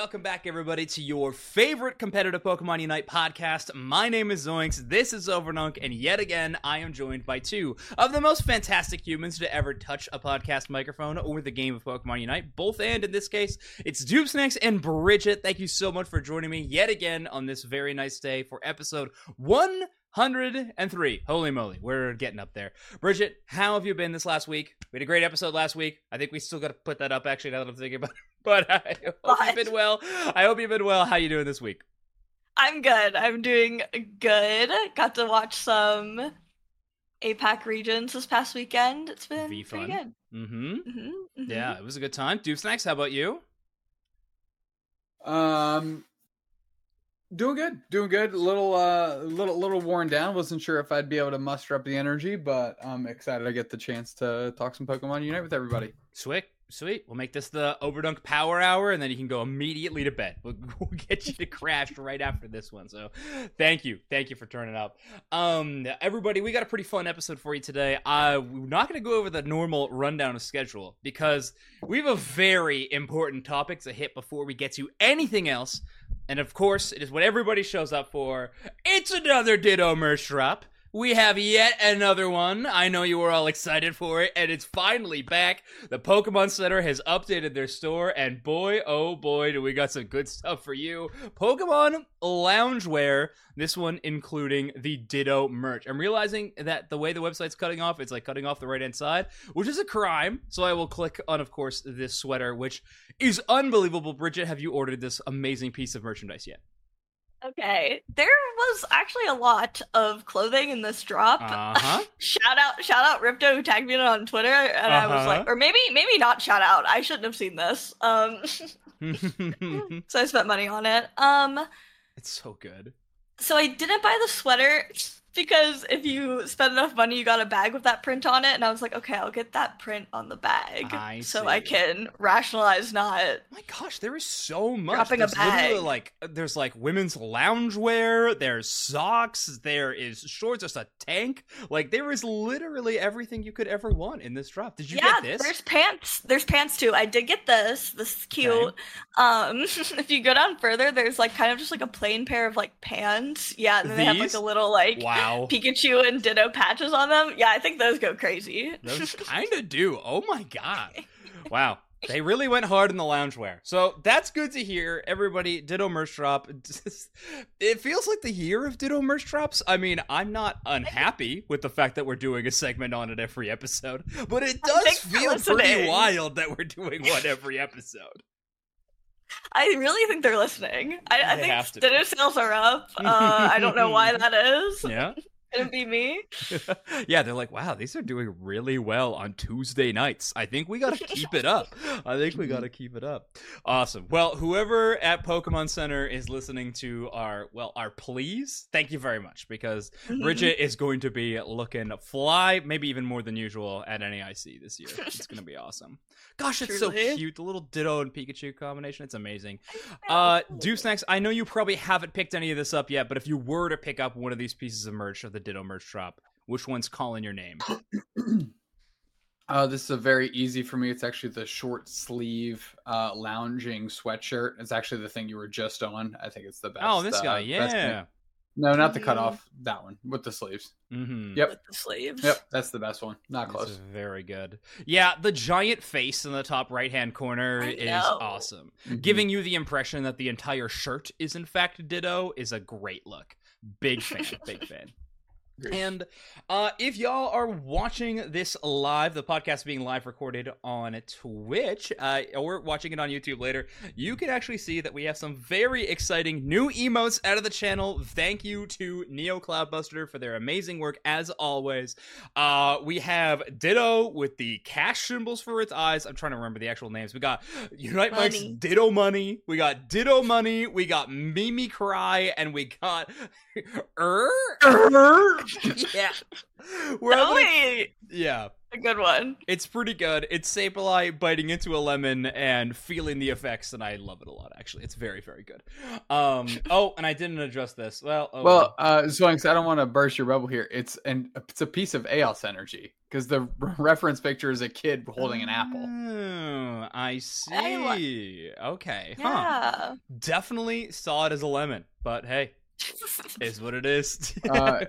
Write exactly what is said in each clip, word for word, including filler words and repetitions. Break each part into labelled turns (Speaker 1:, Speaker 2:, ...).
Speaker 1: welcome back, everybody, to your favorite competitive Pokemon Unite podcast. My name is Zoinks, this is Overdunk, and yet again, I am joined by two of the most fantastic humans to ever touch a podcast microphone or the game of Pokemon Unite. Both and, in this case, it's Doobsnacks and Bridget. Thank you so much for joining me yet again on this very nice day for episode one hundred three. Holy moly, we're getting up there. Bridget, how have you been this last week? We had a great episode last week. I think we still got to put that up, actually, now that I'm thinking about it. But I hope
Speaker 2: what?
Speaker 1: you've been well. I hope you've been well. How you doing this week?
Speaker 2: I'm good. I'm doing good. Got to watch some A PAC regions this past weekend. It's been
Speaker 1: Be
Speaker 2: pretty
Speaker 1: fun.
Speaker 2: good.
Speaker 1: Mm-hmm.
Speaker 2: Mm-hmm, mm-hmm.
Speaker 1: Yeah, it was a good time. Doobsnacks, how about you?
Speaker 3: Um, doing good, doing good. A little, uh, little, little worn down. Wasn't sure if I'd be able to muster up the energy, but I'm excited I get the chance to talk some Pokemon Unite with everybody.
Speaker 1: Sweet, sweet. We'll make this the Overdunk Power Hour, and then you can go immediately to bed. We'll, we'll get you to crash right after this one. So, thank you, thank you for turning up. Um, everybody, we got a pretty fun episode for you today. Uh, we're not going to go over the normal rundown of schedule because we have a very important topic to hit before we get to anything else. And of course, it is what everybody shows up for. It's another Ditto merch drop. We have yet another one. I know you were all excited for it, and it's finally back. The Pokemon Center has updated their store, and boy, oh boy, do we got some good stuff for you. Pokemon Loungewear, this one including the Ditto merch. I'm realizing that the way the website's cutting off, it's like cutting off the right-hand side, which is a crime, so I will click on, of course, this sweater, which is unbelievable. Bridget, have you ordered this amazing piece of merchandise yet?
Speaker 2: Okay, there was actually a lot of clothing in this drop.
Speaker 1: Uh-huh.
Speaker 2: shout out, shout out Ripto who tagged me in on Twitter, and uh-huh. I was like, or maybe, maybe not shout out. I shouldn't have seen this. Um, so I spent money on it. Um,
Speaker 1: it's so good.
Speaker 2: So I didn't buy the sweater because if you spend enough money, you got a bag with that print on it, and I was like, okay, I'll get that print on the bag
Speaker 1: I
Speaker 2: so
Speaker 1: see.
Speaker 2: I can rationalize not.
Speaker 1: My gosh, there is so much.
Speaker 2: Dropping
Speaker 1: there's
Speaker 2: a bag.
Speaker 1: literally like there's like women's loungewear, there's socks, there is shorts, there's a tank. Like there is literally everything you could ever want in this drop. Did you
Speaker 2: yeah,
Speaker 1: get this?
Speaker 2: There's pants. There's pants too. I did get this. This is cute.
Speaker 1: Okay.
Speaker 2: Um, if you go down further, there's like kind of just like a plain pair of like pants. Yeah, and then they have like
Speaker 1: These?
Speaker 2: a little like
Speaker 1: Wow.
Speaker 2: Pikachu and Ditto patches on them. Yeah, I think those go crazy.
Speaker 1: Those kind of do. Oh my god. Wow. They really went hard in the loungewear. So that's good to hear. Everybody, Ditto merch drop. It feels like the year of Ditto merch drops. I mean, I'm not unhappy with the fact that we're doing a segment on it every episode, but it does
Speaker 2: Thanks for
Speaker 1: feel pretty
Speaker 2: listening.
Speaker 1: wild that we're doing one every episode.
Speaker 2: I really think they're listening. I, I
Speaker 1: They have to
Speaker 2: think
Speaker 1: be.
Speaker 2: Ditto sales are up. Uh, I don't know why that is.
Speaker 1: Yeah.
Speaker 2: Couldn't be me.
Speaker 1: Yeah, they're like, wow, these are doing really well on Tuesday nights. I think we gotta keep it up. I think we gotta keep it up. Awesome. Well, whoever at Pokemon Center is listening to our, well, our pleas, thank you very much, because Bridget is going to be looking fly, maybe even more than usual, at N A I C this year. It's gonna be awesome. Gosh, it's
Speaker 2: Truly.
Speaker 1: so cute. The little Ditto and Pikachu combination. It's amazing. Uh, Doobsnacks, I know you probably haven't picked any of this up yet, but if you were to pick up one of these pieces of merch of the Ditto merch drop, which one's calling your name?
Speaker 3: Uh, this is a very easy for me. It's actually the short sleeve uh, lounging sweatshirt. It's actually the thing you were just on. I think it's the best.
Speaker 1: Oh, this
Speaker 3: uh,
Speaker 1: guy,
Speaker 3: best thing.
Speaker 1: yeah.
Speaker 3: No, not the
Speaker 2: Mhm.
Speaker 3: cutoff. That one with the sleeves.
Speaker 1: Mm-hmm.
Speaker 3: Yep.
Speaker 2: With the sleeves.
Speaker 3: Yep, that's the best one. Not
Speaker 1: This
Speaker 3: close.
Speaker 1: is very good. Yeah, the giant face in the top right-hand corner
Speaker 2: I
Speaker 1: is
Speaker 2: know.
Speaker 1: awesome.
Speaker 3: Mhm.
Speaker 1: Giving you the impression that the entire shirt is in fact Ditto is a great look. Big fan, big fan.
Speaker 3: Great.
Speaker 1: And uh, if y'all are watching this live, the podcast being live recorded on Twitch, uh, or watching it on YouTube later, you can actually see that we have some very exciting new emotes out of the channel. Thank you to Neo Cloudbuster for their amazing work, as always. Uh, we have Ditto with the cash symbols for its eyes. I'm trying to remember the actual names. We got Unite Mike's
Speaker 2: Money.
Speaker 1: Ditto Money. We got Ditto Money. We got Mimi Cry. And we got... Er? yeah. We're
Speaker 2: Totally
Speaker 1: having a, yeah.
Speaker 2: a good one.
Speaker 1: It's pretty good. It's Sableye biting into a lemon and feeling the effects, and I love it a lot, actually. It's very, very good. Um. Oh, and I didn't address this. Well, oh,
Speaker 3: well, uh, Zoinks, I don't want to burst your bubble here. It's an it's a piece of Aos energy because the re- reference picture is a kid holding an apple.
Speaker 1: Oh, I see.
Speaker 2: I
Speaker 1: Okay. Huh.
Speaker 2: Yeah.
Speaker 1: Definitely saw it as a lemon, but hey, is what it is.
Speaker 3: uh,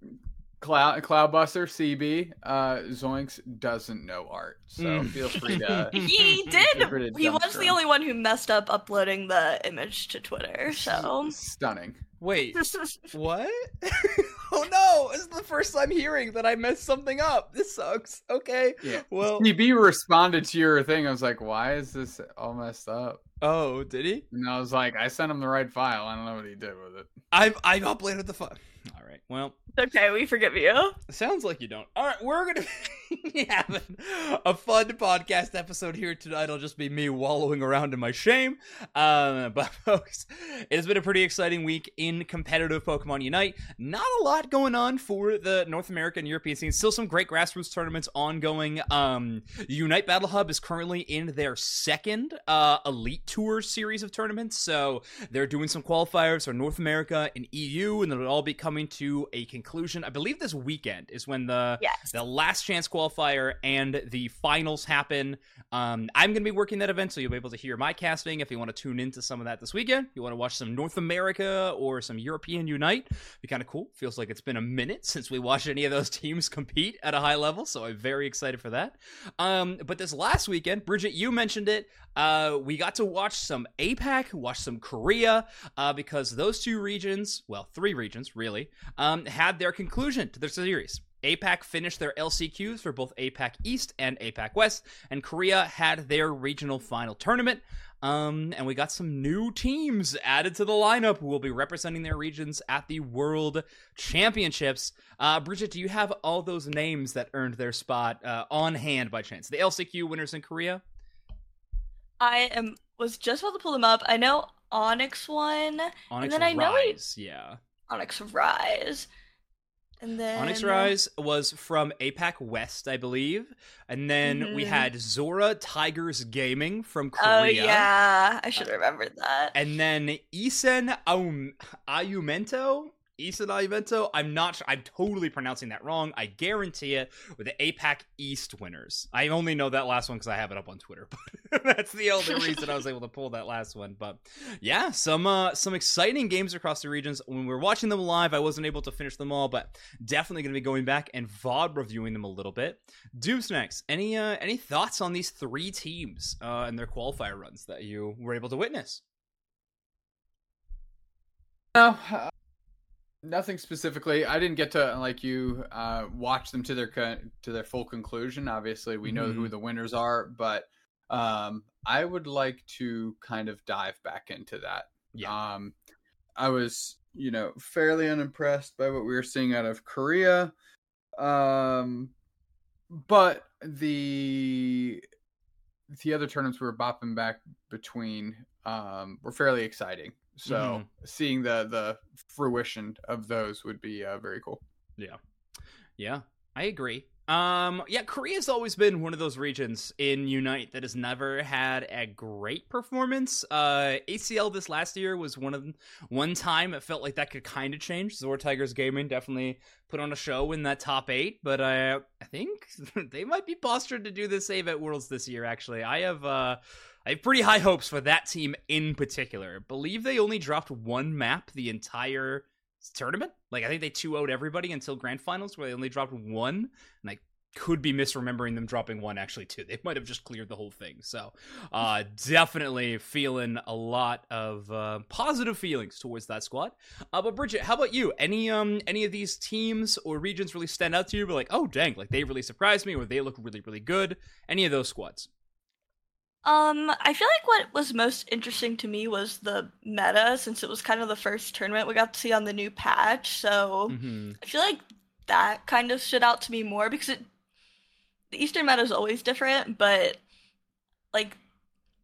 Speaker 3: Cloud Cloudbuster C B uh, Zoinks doesn't know art, so
Speaker 1: Mm.
Speaker 3: feel free to.
Speaker 2: He
Speaker 3: feel
Speaker 2: did.
Speaker 3: free to
Speaker 2: He was
Speaker 3: dumpster
Speaker 2: the
Speaker 3: him.
Speaker 2: only one who messed up uploading the image to Twitter. So
Speaker 3: Stunning.
Speaker 1: Wait, what? Oh no! This is the first time hearing that I messed something up. This sucks. Okay.
Speaker 3: Yeah.
Speaker 1: Well.
Speaker 3: C B responded to your thing. I was like, "Why is this all messed up?"
Speaker 1: Oh, did he?
Speaker 3: And I was like, "I sent him the right file. I don't know what he did with it."
Speaker 1: I've I've uploaded the file. All right. Well,
Speaker 2: okay, we forgive you.
Speaker 1: sounds like you don't. All right, we're gonna be having a fun podcast episode here tonight. It'll just be me wallowing around in my shame. Um, but folks, it has been a pretty exciting week in competitive Pokemon Unite. Not a lot going on for the North American and European scene. Still some great grassroots tournaments ongoing. Um, Unite Battle Hub is currently in their second uh, Elite Tour series of tournaments, so they're doing some qualifiers for North America and E U, and it'll all be coming to a conclusion. I believe this weekend is when the
Speaker 2: Yes.
Speaker 1: the last chance qualifier and the finals happen. Um, I'm going to be working that event, so you'll be able to hear my casting if you want to tune into some of that this weekend. If you want to watch some North America or some European Unite, be kind of cool. Feels like it's been a minute since we watched any of those teams compete at a high level, so I'm very excited for that. Um, but this last weekend, Bridget, you mentioned it. Uh, we got to watch some A PAC, watch some Korea, uh, because those two regions, well, three regions, really, um, had their conclusion to their series. A PAC finished their L C Qs for both A PAC East and A PAC West, and Korea had their regional final tournament. Um, and we got some new teams added to the lineup who will be representing their regions at the World Championships. Uh, Bridget, do you have all those names that earned their spot uh, on hand by chance? The L C Q winners in Korea?
Speaker 2: I am was just about to pull them up. I know Onyx won.
Speaker 1: Onyx
Speaker 2: then I know he-
Speaker 1: Rise, yeah.
Speaker 2: Onyx Rise. And then
Speaker 1: Onyx Rise was from A PAC West, I believe. And then we
Speaker 2: Mhm.
Speaker 1: had Zora Tigers Gaming from
Speaker 2: Oh
Speaker 1: Korea.
Speaker 2: yeah, I should have remembered that.
Speaker 1: And then Isen Aum- Ayumento? Isen Ayumento? I'm not sure. I'm totally pronouncing that wrong. I guarantee it. With the A PAC East winners. I only know that last one because I have it up on Twitter. But that's the only reason I was able to pull that last one. But yeah, some uh, some exciting games across the regions. When we were watching them live, I wasn't able to finish them all, but definitely going to be going back and V O D reviewing them a little bit. Doomsnacks, any uh, any thoughts on these three teams uh, and their qualifier runs that you were able to witness?
Speaker 3: No, uh, nothing specifically. I didn't get to like you uh, watch them to their co- to their full conclusion. Obviously, we know
Speaker 1: Mhm.
Speaker 3: who the winners are, but um, I would like to kind of dive back into that.
Speaker 1: Yeah.
Speaker 3: Um, I was, you know, fairly unimpressed by what we were seeing out of Korea. Um, but the the other tournaments we were bopping back between um, were fairly exciting. So
Speaker 1: Mhm.
Speaker 3: seeing the the fruition of those would be uh, very cool.
Speaker 1: Yeah. Yeah, I agree. Um, yeah, Korea's always been one of those regions in Unite that has never had a great performance. Uh, A C L this last year was one of them. One time it felt like that could kind of change. Zora Tigers Gaming definitely put on a show in that top eight, but uh, I think they might be postured to do the same at Worlds this year, actually. I have, uh, I have pretty high hopes for that team in particular. I believe they only dropped one map the entire tournament. Like, I think they two oh'd everybody until grand finals, where they only dropped one, and I could be misremembering them dropping one actually too. They might have just cleared the whole thing. So uh definitely feeling a lot of uh positive feelings towards that squad. Uh but Bridget, how about you? Any um any of these teams or regions really stand out to you? But like, oh dang, like they really surprised me, or they look really, really good? Any of those squads?
Speaker 2: Um, I feel like what was most interesting to me was the meta, since it was kind of the first tournament we got to see on the new patch. So
Speaker 1: Mm-hmm.
Speaker 2: I feel like that kind of stood out to me more because it, the Eastern meta is always different, but like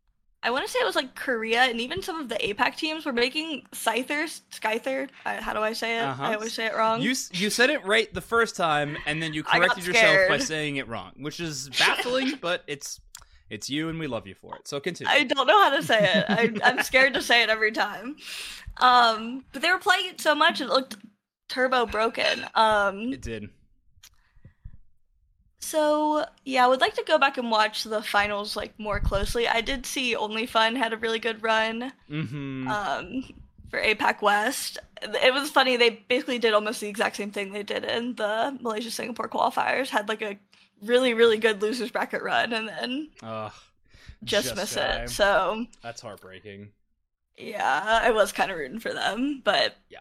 Speaker 2: I want to say it was like Korea, and even some of the APAC teams were making Scythers, Scyther. Uh, how do I say it?
Speaker 1: Uh-huh.
Speaker 2: I always say it wrong.
Speaker 1: You you said it right the first time, and then you corrected yourself by saying it wrong, which is baffling, but it's it's you, and we love you for it. So continue.
Speaker 2: I don't know how to say it. I, I'm scared to say it every time. Um, but they were playing it so much, it looked turbo broken. Um,
Speaker 1: it did.
Speaker 2: So, yeah, I would like to go back and watch the finals, like, more closely. I did see OnlyFun had a really good run
Speaker 1: mm-hmm.
Speaker 2: um, for APAC West. It was funny, they basically did almost the exact same thing they did in the Malaysia-Singapore qualifiers. Had, like, a really, really good losers bracket run, and then
Speaker 1: uh,
Speaker 2: just, just miss shy. it. So
Speaker 1: that's heartbreaking.
Speaker 2: Yeah, I was kind of rooting for them, but...
Speaker 1: Yeah.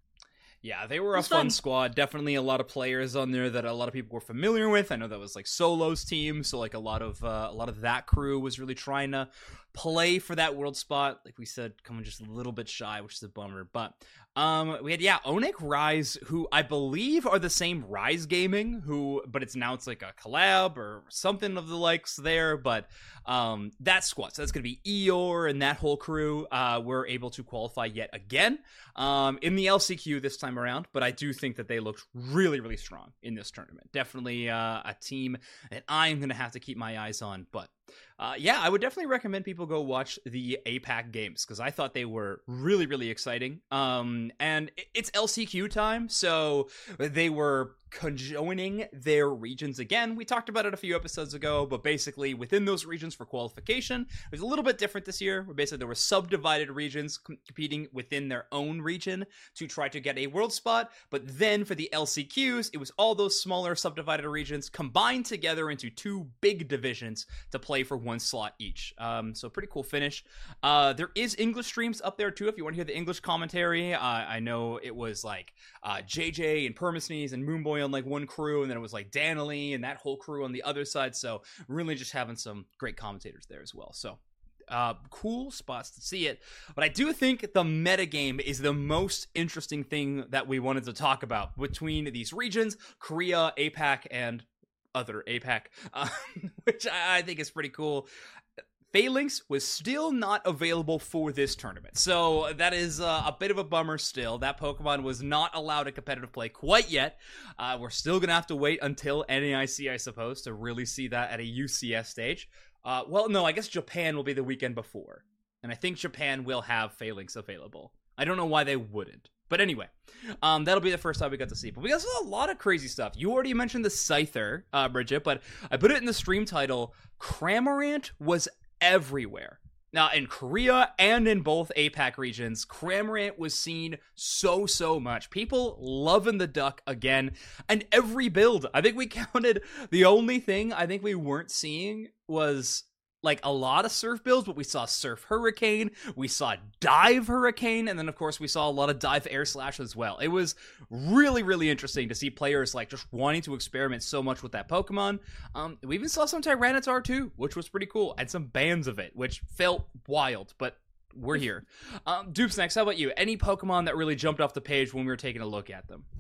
Speaker 1: Yeah, they were a fun, fun squad. Definitely a lot of players on there that a lot of people were familiar with. I know that was like Solo's team, so like a lot of uh, a lot of that crew was really trying to play for that world spot. Like we said, coming just a little bit shy, which is a bummer. But um, we had yeah, Onic Rise, who I believe are the same Rise Gaming, who but it's now it's like a collab or something of the likes there. But um, that squad, so that's gonna be Eeyore and that whole crew. Uh, were able to qualify yet again um, in the L C Q this time around, but I do think that they looked really, really strong in this tournament. Definitely uh, a team that I'm going to have to keep my eyes on, but uh, yeah, I would definitely recommend people go watch the APAC games because I thought they were really, really exciting. Um, and it's L C Q time, so they were conjoining their regions again. We talked about it a few episodes ago, but basically within those regions for qualification, it was a little bit different this year, where basically there were subdivided regions competing within their own region to try to get a world spot, but then for the L C Qs, it was all those smaller subdivided regions combined together into two big divisions to play for one slot each. Um, so pretty cool finish. Uh, there is English streams up there too if you want to hear the English commentary. Uh, I know it was like uh, J J and Permasneeze and Moonboy on like one crew, and then it was like Danalee and that whole crew on the other side. So really just having some great commentators there as well. So uh, cool spots to see it. But I do think the metagame is the most interesting thing that we wanted to talk about between these regions, Korea, APAC, and other APAC, uh, which I, I think is pretty cool. Phalanx was still not available for this tournament, so that is uh, a bit of a bummer still. That Pokemon was not allowed in competitive play quite yet. Uh, we're still going to have to wait until N A I C, I suppose, to really see that at a U C S stage. Uh, well, no, I guess Japan will be the weekend before, and I think Japan will have Phalanx available. I don't know why they wouldn't. But anyway, um, that'll be the first time we got to see. But we got a lot of crazy stuff. You already mentioned the Scyther, uh, Bridget, but I put it in the stream title. Cramorant was everywhere. Now, in Korea and in both APAC regions, Cramorant was seen so, so much. People loving the duck again. And every build, I think we counted, the only thing I think we weren't seeing was like a lot of surf builds, but we saw Surf Hurricane, we saw Dive Hurricane, and then of course we saw a lot of Dive Air Slash as well. It was really, really interesting to see players like just wanting to experiment so much with that Pokemon. Um, we even saw some Tyranitar too, which was pretty cool, and some bands of it, which felt wild, but we're here. Um, Dupes, next, how about you? Any Pokemon that really jumped off the page when we were taking a look at them?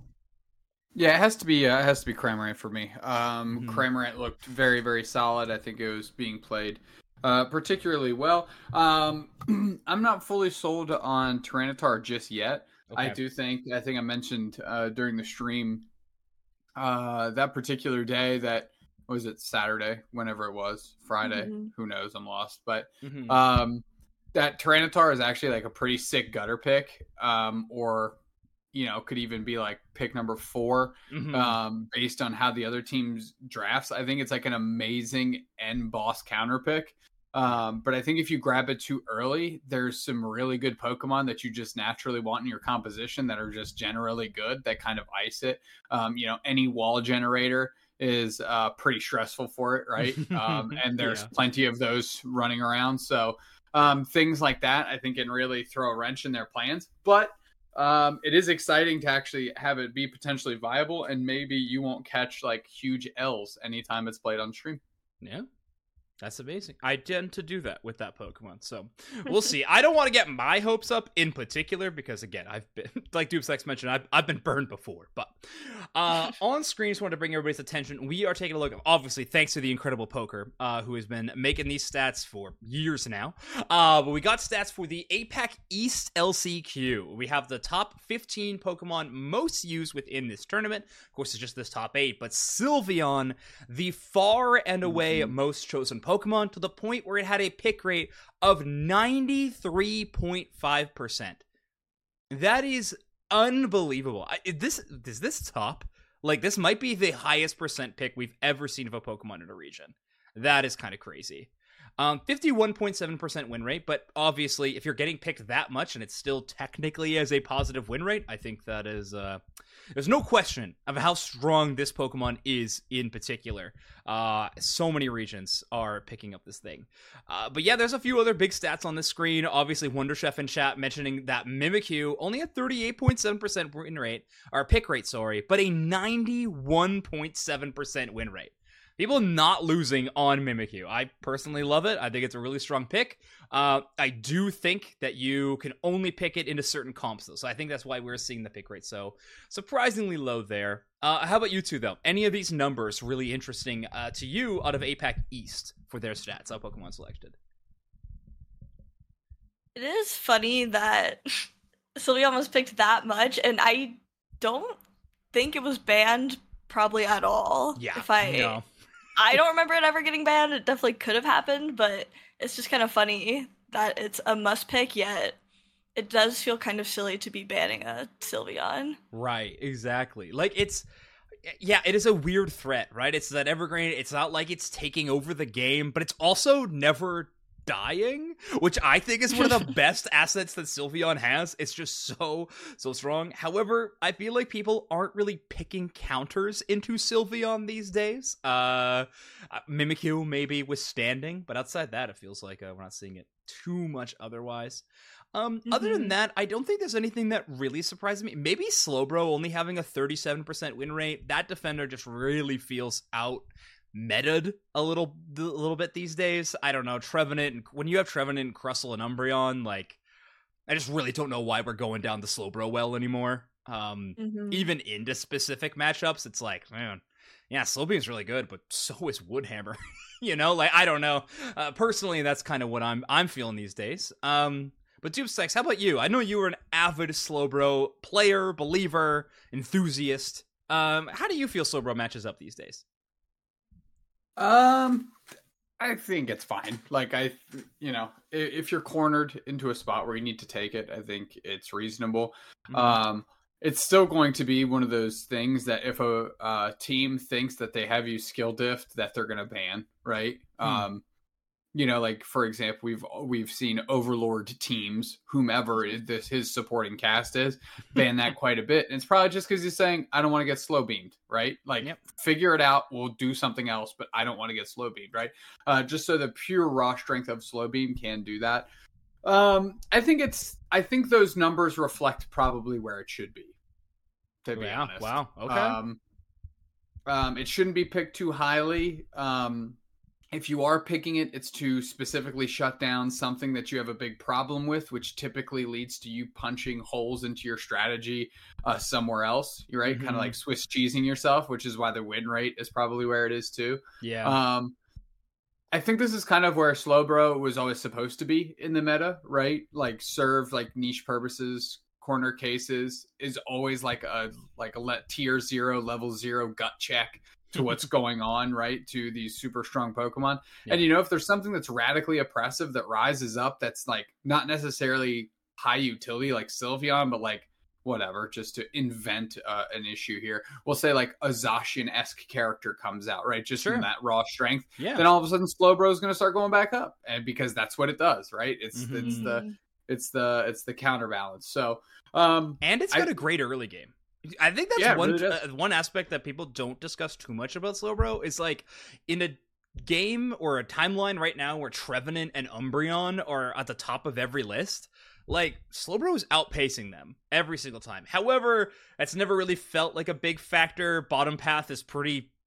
Speaker 3: Yeah, it has to be uh, it has to be Cramorant for me. Um,
Speaker 1: mm-hmm.
Speaker 3: Cramorant looked very, very solid. I think it was being played uh, particularly well. Um, I'm not fully sold on Tyranitar just yet. Okay. I do think I think I mentioned uh, during the stream uh, that particular day that was it Saturday, whenever it was Friday. Mm-hmm. Who knows? I'm lost. But mm-hmm. um, that Tyranitar is actually like a pretty sick gutter pick, um, or. You know, could even be like pick number four mm-hmm. um, based on how the other team's drafts. I think it's like an amazing end boss counter pick. Um, but I think if you grab it too early, there's some really good Pokemon that you just naturally want in your composition that are just generally good that kind of ice it. Um, you know, any wall generator is uh, pretty stressful for it, right? Um, and there's yeah. plenty of those running around. So um, things like that, I think can really throw a wrench in their plans. But Um, it is exciting to actually have it be potentially viable, and maybe you won't catch like huge L's anytime it's played on stream.
Speaker 1: Yeah. That's amazing. I tend to do that with that Pokemon, so we'll see. I don't want to get my hopes up in particular because, again, I've been, like Doomsex mentioned, I've, I've been burned before. But uh, on screen, just wanted to bring everybody's attention. We are taking a look, obviously, thanks to the incredible Poker, uh, who has been making these stats for years now. Uh, but we got stats for the A PAC East L C Q. We have the top fifteen Pokemon most used within this tournament. Of course, it's just this top eight, but Sylveon, the far and away mm-hmm. most chosen Pokemon, to the point where it had a pick rate of ninety-three point five percent. That is unbelievable. I, this is this top? Like, this might be the highest percent pick we've ever seen of a Pokemon in a region. That is kind of crazy. Um, fifty-one point seven percent win rate, but obviously, if you're getting picked that much and it's still technically as a positive win rate, I think that is, uh, there's no question of how strong this Pokemon is in particular. Uh, so many regions are picking up this thing. Uh, but yeah, there's a few other big stats on the screen. Obviously, Wonderchef in chat mentioning that Mimikyu only had thirty-eight point seven percent win rate, or pick rate, sorry, but a ninety-one point seven percent win rate. People not losing on Mimikyu. I personally love it. I think it's a really strong pick. Uh, I do think that you can only pick it into certain comps, though. So I think that's why we're seeing the pick rate so surprisingly low there. Uh, how about you two, though? Any of these numbers really interesting uh, to you out of A PAC East for their stats, how Pokemon selected?
Speaker 2: It is funny that Sylveon was picked that much, and I don't think it was banned probably at all.
Speaker 1: Yeah,
Speaker 2: if I...
Speaker 1: no.
Speaker 2: I don't remember it ever getting banned. It definitely could have happened, but it's just kind of funny that it's a must pick, yet it does feel kind of silly to be banning a Sylveon.
Speaker 1: Right, exactly. Like, it's, yeah, it is a weird threat, right? It's that Evergreen, it's not like it's taking over the game, but it's also never dying, which I think is one of the best assets that Sylveon has. It's just so, so strong. However, I feel like people aren't really picking counters into Sylveon these days. Uh, Mimikyu maybe withstanding, but outside that, it feels like uh, we're not seeing it too much otherwise. Um, mm-hmm. Other than that, I don't think there's anything that really surprises me. Maybe Slowbro only having a thirty-seven percent win rate. That defender just really feels out meta'd a little a little bit these days. I don't know. Trevenant, and when you have Trevenant, Crustle, and Umbreon, like, I just really don't know why we're going down the Slowbro well anymore. Um, mm-hmm. Even into specific matchups, it's like, man, yeah, Slowbeam's really good, but so is Woodhammer. You know, like, I don't know. Uh, personally, that's kind of what I'm I'm feeling these days. Um, but Doomsex, how about you? I know you were an avid Slowbro player, believer, enthusiast. Um, how do you feel Slowbro matches up these days?
Speaker 3: Um, I think it's fine. Like, I, you know, if you're cornered into a spot where you need to take it, I think it's reasonable. Mm-hmm. Um, it's still going to be one of those things that if a uh, team thinks that they have you skill diffed, that they're going to ban, right? Mm-hmm. Um, you know, like, for example, we've we've seen Overlord teams, whomever this his supporting cast is, ban that quite a bit. And it's probably just because he's saying, I don't want to get slow beamed, right? Like, yep. Figure it out. We'll do something else, but I don't want to get slow beamed, right? Uh, just so the pure raw strength of slow beam can do that. Um, I think it's, I think those numbers reflect probably where it should be, to be
Speaker 1: yeah,
Speaker 3: honest.
Speaker 1: Wow. Okay.
Speaker 3: Um, um, it shouldn't be picked too highly. Um, If you are picking it, it's to specifically shut down something that you have a big problem with, which typically leads to you punching holes into your strategy uh, somewhere else. You're right, mm-hmm. kind of like Swiss cheesing yourself, which is why the win rate is probably where it is too.
Speaker 1: Yeah.
Speaker 3: Um, I think this is kind of where Slowbro was always supposed to be in the meta, right? Like, serve like niche purposes, corner cases is always like a like a let tier zero, level zero gut check to what's going on, right, to these super strong Pokemon. Yeah. And, you know, if there's something that's radically oppressive that rises up that's, like, not necessarily high utility like Sylveon, but, like, whatever, just to invent uh, an issue here. We'll say, like, a Zacian-esque character comes out, right, just sure. from that raw strength.
Speaker 1: Yeah.
Speaker 3: Then all of a sudden Slowbro is going to start going back up, and because that's what it does, right? It's mm-hmm. it's the it's the it's the counterbalance. So, um,
Speaker 1: and it's got I, a great early game. I think that's
Speaker 3: yeah,
Speaker 1: one
Speaker 3: really
Speaker 1: uh, one aspect that people don't discuss too much about Slowbro is, like, in a game or a timeline right now where Trevenant and Umbreon are at the top of every list, like, Slowbro is outpacing them every single time. However, that's never really felt like a big factor. Bottom path is pretty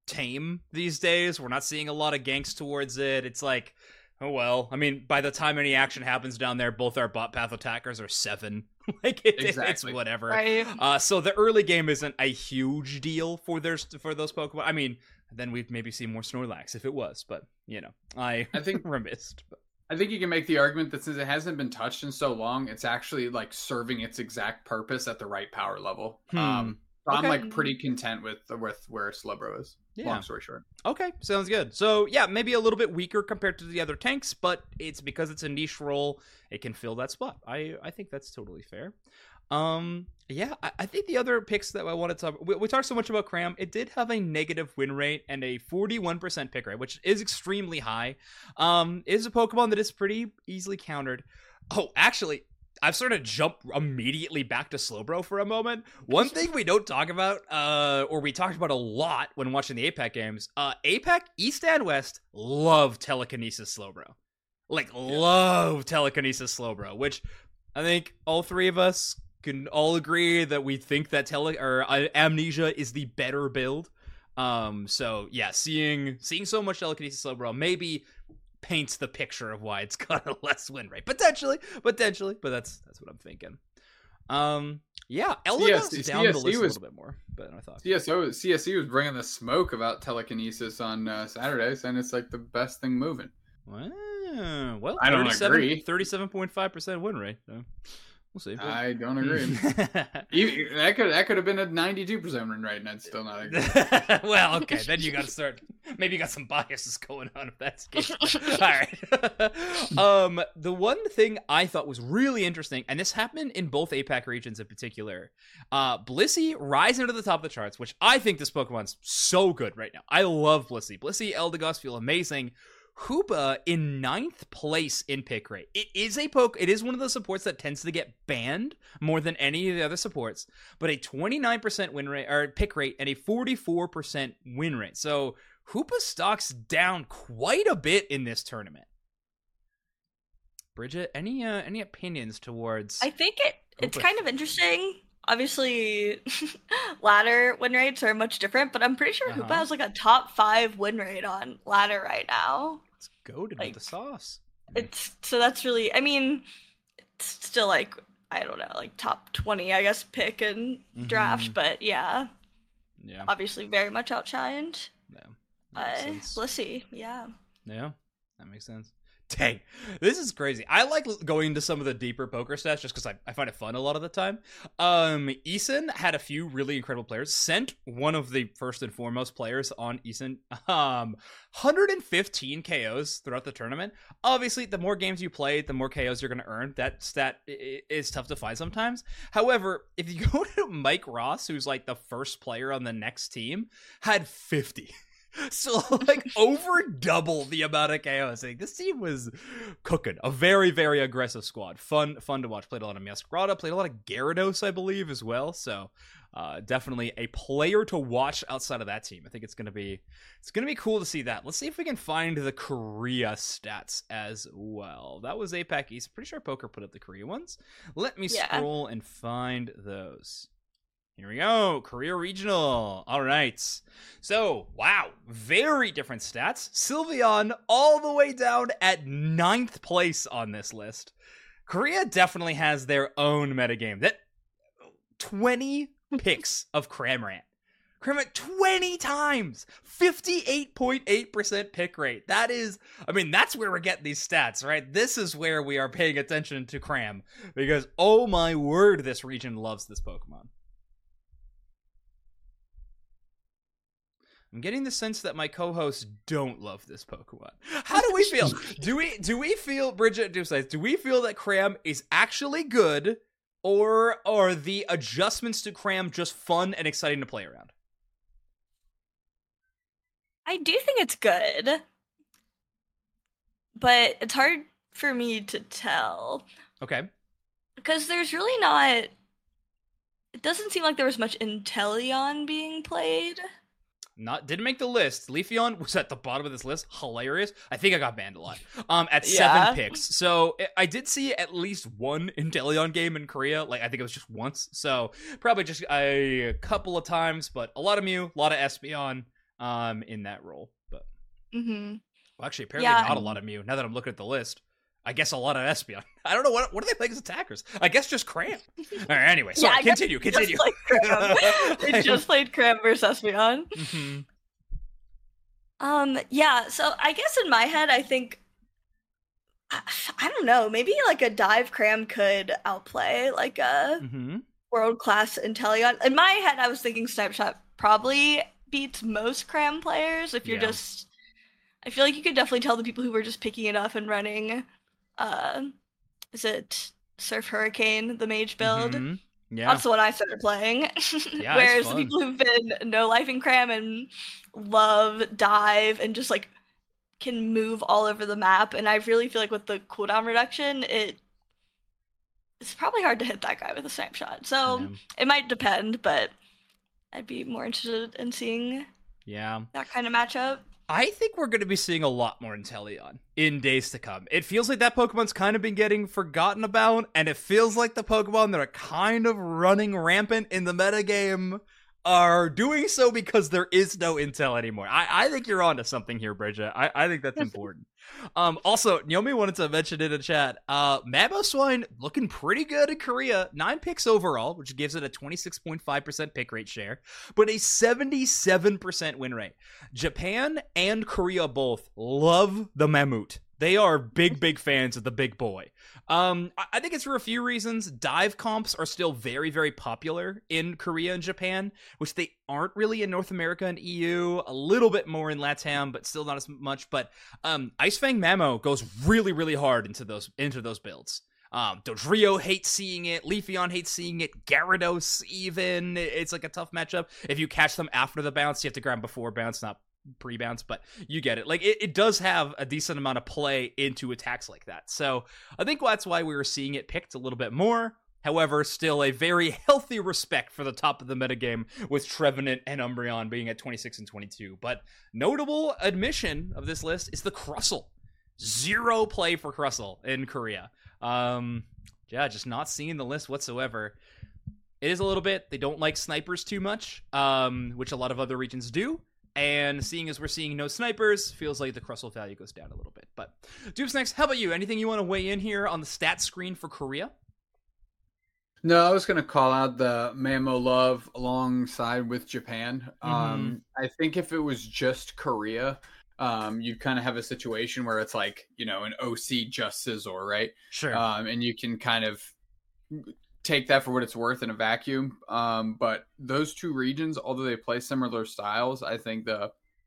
Speaker 1: tame these days. We're not seeing a lot of ganks towards it. It's like, oh well. I mean, by the time any action happens down there, both our bot path attackers are seven. Like it,
Speaker 3: Exactly.
Speaker 1: it's whatever.
Speaker 2: Right.
Speaker 1: Uh, so the early game isn't a huge deal for their for those Pokemon. I mean, then we'd maybe see more Snorlax if it was, but you know, I
Speaker 3: I think
Speaker 1: remissed. But.
Speaker 3: I think you can make the argument that since it hasn't been touched in so long, it's actually like serving its exact purpose at the right power level.
Speaker 1: Hmm.
Speaker 3: Um, so
Speaker 1: Okay.
Speaker 3: I'm like pretty content with with where Slowbro is.
Speaker 1: Yeah.
Speaker 3: Long story short.
Speaker 1: Okay, sounds good. So yeah, maybe a little bit weaker compared to the other tanks, but it's because it's a niche role, it can fill that spot. I I think that's totally fair. Um, yeah, I, I think the other picks that I wanted to we, we talked so much about Cram. It did have a negative win rate and a forty-one percent pick rate, which is extremely high. Um, it is a Pokemon that is pretty easily countered. Oh, actually, I've sort of jumped immediately back to Slowbro for a moment. One thing we don't talk about, uh, or we talked about a lot when watching the A PAC games, uh, A PAC, East and West, love Telekinesis Slowbro. Like, love Telekinesis Slowbro, which I think all three of us can all agree that we think that tele or uh, Amnesia is the better build. Um, so yeah, seeing seeing so much Telekinesis Slowbro maybe paints the picture of why it's got a less win rate. Potentially, potentially, but that's that's what I'm thinking. Um, yeah, Elaga's
Speaker 3: C S-
Speaker 1: down the
Speaker 3: C S E
Speaker 1: list a
Speaker 3: was-
Speaker 1: little bit more, but I thought.
Speaker 3: C S O C S E was bringing the smoke about telekinesis on uh, Saturdays, and it's like the best thing moving.
Speaker 1: Wow. Well,
Speaker 3: I don't
Speaker 1: thirty-seven
Speaker 3: agree.
Speaker 1: thirty-seven point five percent win rate. So we'll see.
Speaker 3: I don't agree. Even- that could that could have been a ninety-two percent win rate, and I'd still not agree.
Speaker 1: Well, okay, then you got to start. Maybe you got some biases going on if that's the case. All right. um, the one thing I thought was really interesting, and this happened in both A PAC regions in particular, uh, Blissey rising to the top of the charts, which I think this Pokemon's so good right now. I love Blissey. Blissey, Eldegoss feel amazing. Hoopa in ninth place in pick rate. It is a poke. It is one of those supports that tends to get banned more than any of the other supports, but a twenty-nine percent win rate or pick rate and a forty-four percent win rate. So Hoopa stocks down quite a bit in this tournament. Bridget, any uh, any opinions towards?
Speaker 2: I think it it's
Speaker 1: Hoopa?
Speaker 2: kind of interesting. Obviously, ladder win rates are much different, but I'm pretty sure
Speaker 1: Uh-huh.
Speaker 2: Hoopa has like a top five win rate on ladder right now.
Speaker 1: Let's go to
Speaker 2: like,
Speaker 1: the sauce.
Speaker 2: It's so that's really. I mean, it's still like I don't know, like top twenty, I guess, pick and draft.
Speaker 1: Mhm.
Speaker 2: But yeah,
Speaker 1: Yeah,
Speaker 2: obviously very much outshined.
Speaker 1: no,
Speaker 2: Uh,
Speaker 1: makes sense.
Speaker 2: Blissey, yeah.
Speaker 1: Yeah, that makes sense. Dang, this is crazy. I like going into some of the deeper poker stats just because I, I find it fun a lot of the time. Um, Eason had a few really incredible players. Sent one of the first and foremost players on Eason. Um, one hundred fifteen K Os throughout the tournament. Obviously, the more games you play, the more K Os you're going to earn. That stat i- is tough to find sometimes. However, if you go to Mike Ross, who's like the first player on the next team, had fifty. So, like, over double the amount of K Os. Like, this team was cooking. A very, very aggressive squad. Fun fun to watch. Played a lot of Masquerada. Played a lot of Gyarados, I believe, as well. So, uh, definitely a player to watch outside of that team. I think it's going to be it's gonna be cool to see that. Let's see if we can find the Korea stats as well. That was A PAC East. Pretty sure Poker put up the Korea ones. Let me
Speaker 2: Yeah.
Speaker 1: scroll and find those. Here we go. Korea Regional. All right. So, wow. Very different stats. Sylveon all the way down at ninth place on this list. Korea definitely has their own metagame. That twenty picks of Cramorant. Cramorant twenty times. fifty-eight point eight percent pick rate. That is, I mean, that's where we're getting these stats, right? This is where we are paying attention to Cram. Because, oh my word, this region loves this Pokemon. I'm getting the sense that my co-hosts don't love this Pokemon. How do we feel? do we do we feel, Bridget Deuce, do we feel that Cram is actually good, or are the adjustments to Cram just fun and exciting to play around?
Speaker 2: I do think it's good, but it's hard for me to tell
Speaker 1: Okay.
Speaker 2: because there's really not. It doesn't seem like there was much Inteleon being played.
Speaker 1: Not didn't make the list. Leafeon was at the bottom of this list. Hilarious. I think I got banned a lot. Um, at
Speaker 2: Yeah.
Speaker 1: seven picks. So I- I did see at least one Inteleon game in Korea. Like I think it was just once. So probably just a couple of times, but a lot of Mew, a lot of Espeon. um, in that role. But
Speaker 2: Mm-hmm.
Speaker 1: well, actually, apparently
Speaker 2: Yeah.
Speaker 1: not a lot of Mew. Now that I'm looking at the list, I guess a lot of Espeon. I don't know what what do they play as attackers. I guess just Cram. All right, anyway, sorry.
Speaker 2: Yeah, I guess
Speaker 1: continue,
Speaker 2: Just
Speaker 1: continue.
Speaker 2: like Cram. They just played Cram versus Espeon.
Speaker 1: Mhm.
Speaker 2: Um, yeah, so I guess in my head, I think, I, I don't know, maybe like a Dive Cram could outplay like a
Speaker 1: Mhm.
Speaker 2: world-class Inteleon. In my head, I was thinking Snipe Shot probably beats most Cram players if you're
Speaker 1: Yeah.
Speaker 2: just, I feel like you could definitely tell the people who were just picking it up and running, uh, is it Surf Hurricane, the mage build?
Speaker 1: Mhm. Yeah.
Speaker 2: That's the one I started playing.
Speaker 1: Yeah,
Speaker 2: Whereas
Speaker 1: it's
Speaker 2: the
Speaker 1: fun.
Speaker 2: people who've been no life in Cram and love dive and just like can move all over the map, and I really feel like with the cooldown reduction, it it's probably hard to hit that guy with a snipe shot. So
Speaker 1: Yeah.
Speaker 2: it might depend, but I'd be more interested in seeing
Speaker 1: Yeah.
Speaker 2: that kind of matchup.
Speaker 1: I think we're going to be seeing a lot more Inteleon in days to come. It feels like that Pokemon's kind of been getting forgotten about, and it feels like the Pokemon that are kind of running rampant in the metagame are doing so because there is no Intel anymore. I, I think you're onto something here, Bridget. I, I think that's important. Um, also, Naomi wanted to mention in the chat, uh, Mamoswine looking pretty good in Korea. Nine picks overall, which gives it a twenty-six point five percent pick rate share, but a seventy-seven percent win rate. Japan and Korea both love the Mammut. They are big, big fans of the big boy. Um, I think it's for a few reasons. Dive comps are still very, very popular in Korea and Japan, which they aren't really in North America and E U. A little bit more in LATAM, but still not as much. But um, Ice Fang Mamo goes really, really hard into those into those builds. Um, Dodrio hates seeing it. Leafeon hates seeing it. Gyarados even. It's like a tough matchup. If you catch them after the bounce, you have to grab them before bounce, not pre-bounce, but you get it. Like, it, it does have a decent amount of play into attacks like that. So I think that's why we were seeing it picked a little bit more. However, still a very healthy respect for the top of the metagame, with Trevenant and Umbreon being at twenty-six and twenty-two. But notable admission of this list is the Crustle. Zero play for Crustle in Korea. Um, yeah, just not seeing the list whatsoever. It is a little bit, they don't like snipers too much, um, which a lot of other regions do. And seeing as we're seeing no snipers, feels like the Crustle value goes down a little bit. But Dupesnacks, how about you? Anything you want to weigh in here on the stat screen for Korea?
Speaker 3: No, I was going to call out the Mamo love alongside with Japan.
Speaker 1: Mhm.
Speaker 3: Um, I think if it was just Korea, um, you'd kind of have a situation where it's like, you know, an O C just Scizor, right?
Speaker 1: Sure.
Speaker 3: Um, and you can kind of take that for what it's worth in a vacuum. Um, but those two regions, although they play similar styles, I think the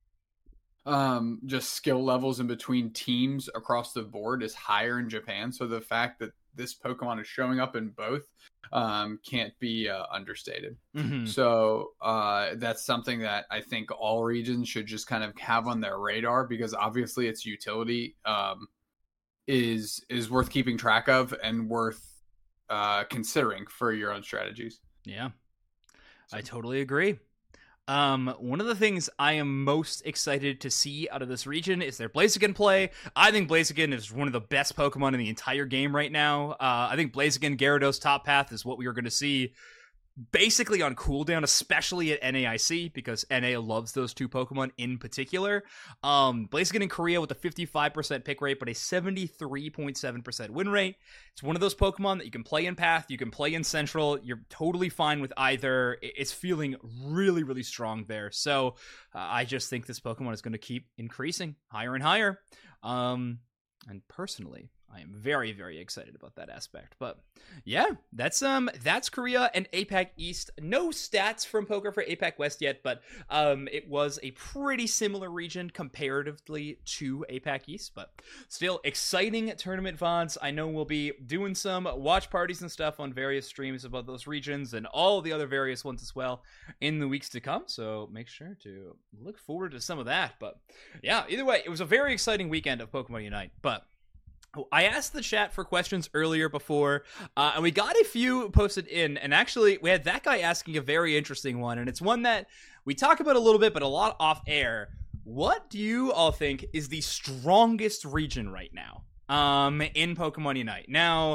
Speaker 3: um, just skill levels in between teams across the board is higher in Japan. So the fact that this Pokemon is showing up in both um, can't be uh, understated.
Speaker 1: Mhm.
Speaker 3: So uh, that's something that I think all regions should just kind of have on their radar, because obviously its utility um, is is worth keeping track of and worth uh considering for your own strategies.
Speaker 1: Yeah, I totally agree. Um, one of the things I am most excited to see out of this region is their Blaziken play. I think Blaziken is one of the best Pokemon in the entire game right now. Uh, I think Blaziken Gyarados top path is what we are going to see basically on cooldown, especially at N A I C, because N A loves those two Pokemon in particular. Um, Blaziken in Korea with a fifty-five percent pick rate, but a seventy-three point seven percent win rate. It's one of those Pokemon that you can play in Path, you can play in Central, you're totally fine with either. It's feeling really, really strong there. So uh, I just think this Pokemon is going to keep increasing higher and higher. Um, and personally, I am very, very excited about that aspect. But yeah, that's um that's Korea and APAC East. No stats from Poker for APAC West yet, but um it was a pretty similar region comparatively to APAC East. But still, exciting tournament V O Ds. I know we'll be doing some watch parties and stuff on various streams about those regions and all the other various ones as well in the weeks to come. So make sure to look forward to some of that. But yeah, either way, it was a very exciting weekend of Pokemon Unite. But I asked the chat for questions earlier before, uh, and we got a few posted in, and actually we had that guy asking a very interesting one, and it's one that we talk about a little bit, but a lot off air. What do you all think is the strongest region right now um, in Pokemon Unite? Now,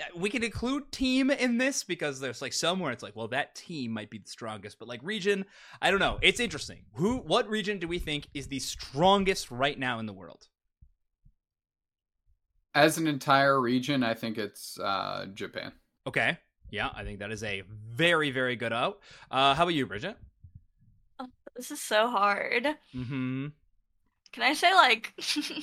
Speaker 1: we can include team in this because there's like somewhere it's like, well, that team might be the strongest, but like region, I don't know. It's interesting. Who, what region do we think is the strongest right now in the world?
Speaker 3: As an entire region, I think it's uh, Japan.
Speaker 1: Okay. Yeah, I think that is a very, very good out. Uh, how about you, Bridget?
Speaker 2: Oh, this is so hard.
Speaker 1: Mm-hmm.
Speaker 2: Can I say, like,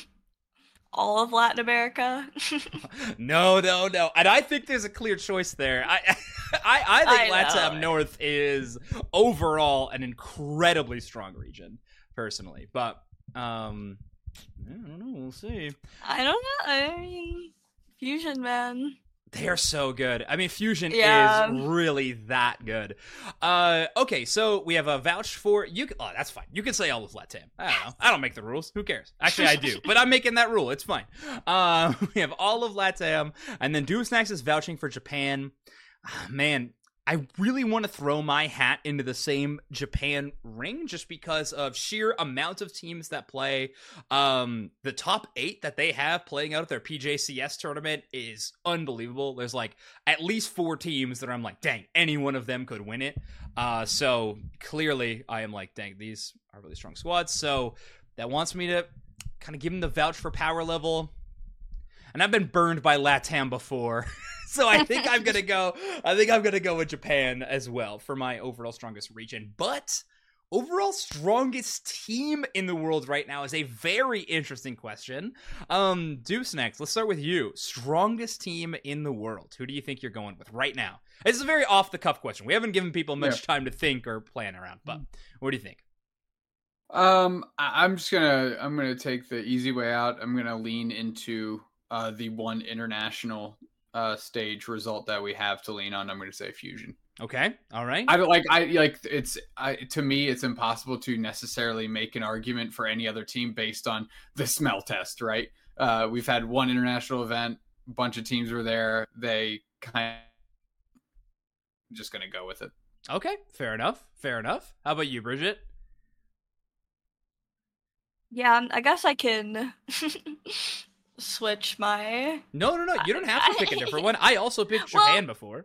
Speaker 2: all of Latin America?
Speaker 1: no, no, no. And I think there's a clear choice there. I I, I think
Speaker 2: I
Speaker 1: LATAM
Speaker 2: know.
Speaker 1: North is overall an incredibly strong region, personally. But, um, I don't know. We'll see.
Speaker 2: I don't know. I mean, Fusion, man.
Speaker 1: They're so good. I mean, Fusion
Speaker 2: Yeah.
Speaker 1: is really that good. Uh, okay, so we have a vouch for you. Can, oh, that's fine. You can say all of LATAM. I don't know. I don't make the rules. Who cares? Actually, I do, but I'm making that rule. It's fine. Uh, we have all of LATAM, and then Doom Snacks is vouching for Japan. Ah, man, I really want to throw my hat into the same Japan ring just because of sheer amount of teams that play. Um, the top eight that they have playing out at their P J C S tournament is unbelievable. There's like at least four teams that I'm like, dang, any one of them could win it. Uh, so clearly I am like, dang, these are really strong squads. So that wants me to kind of give them the vouch for power level. And I've been burned by LATAM before. So I think I'm going to go, I think I'm going to go with Japan as well for my overall strongest region. But overall strongest team in the world right now is a very interesting question. Um, Deuce next, let's start with you. Strongest team in the world. Who do you think you're going with right now? It's a very off the cuff question. We haven't given people much
Speaker 3: Yeah.
Speaker 1: time to think or plan around, but what do you think?
Speaker 3: Um, I- I'm just gonna I'm gonna take the easy way out. I'm gonna lean into uh the one international uh stage result that we have to lean on. I'm gonna say Fusion.
Speaker 1: Okay. All right.
Speaker 3: I don't like I like it's I to me it's impossible to necessarily make an argument for any other team based on the smell test, right? Uh, we've had one international event, a bunch of teams were there. They kind of just gonna go with it.
Speaker 1: Okay. Fair enough. Fair enough. How about you, Bridget?
Speaker 2: Yeah, I guess I can switch my.
Speaker 1: No, no, no. You don't have to pick a different one. I also picked
Speaker 2: Well-
Speaker 1: Japan before.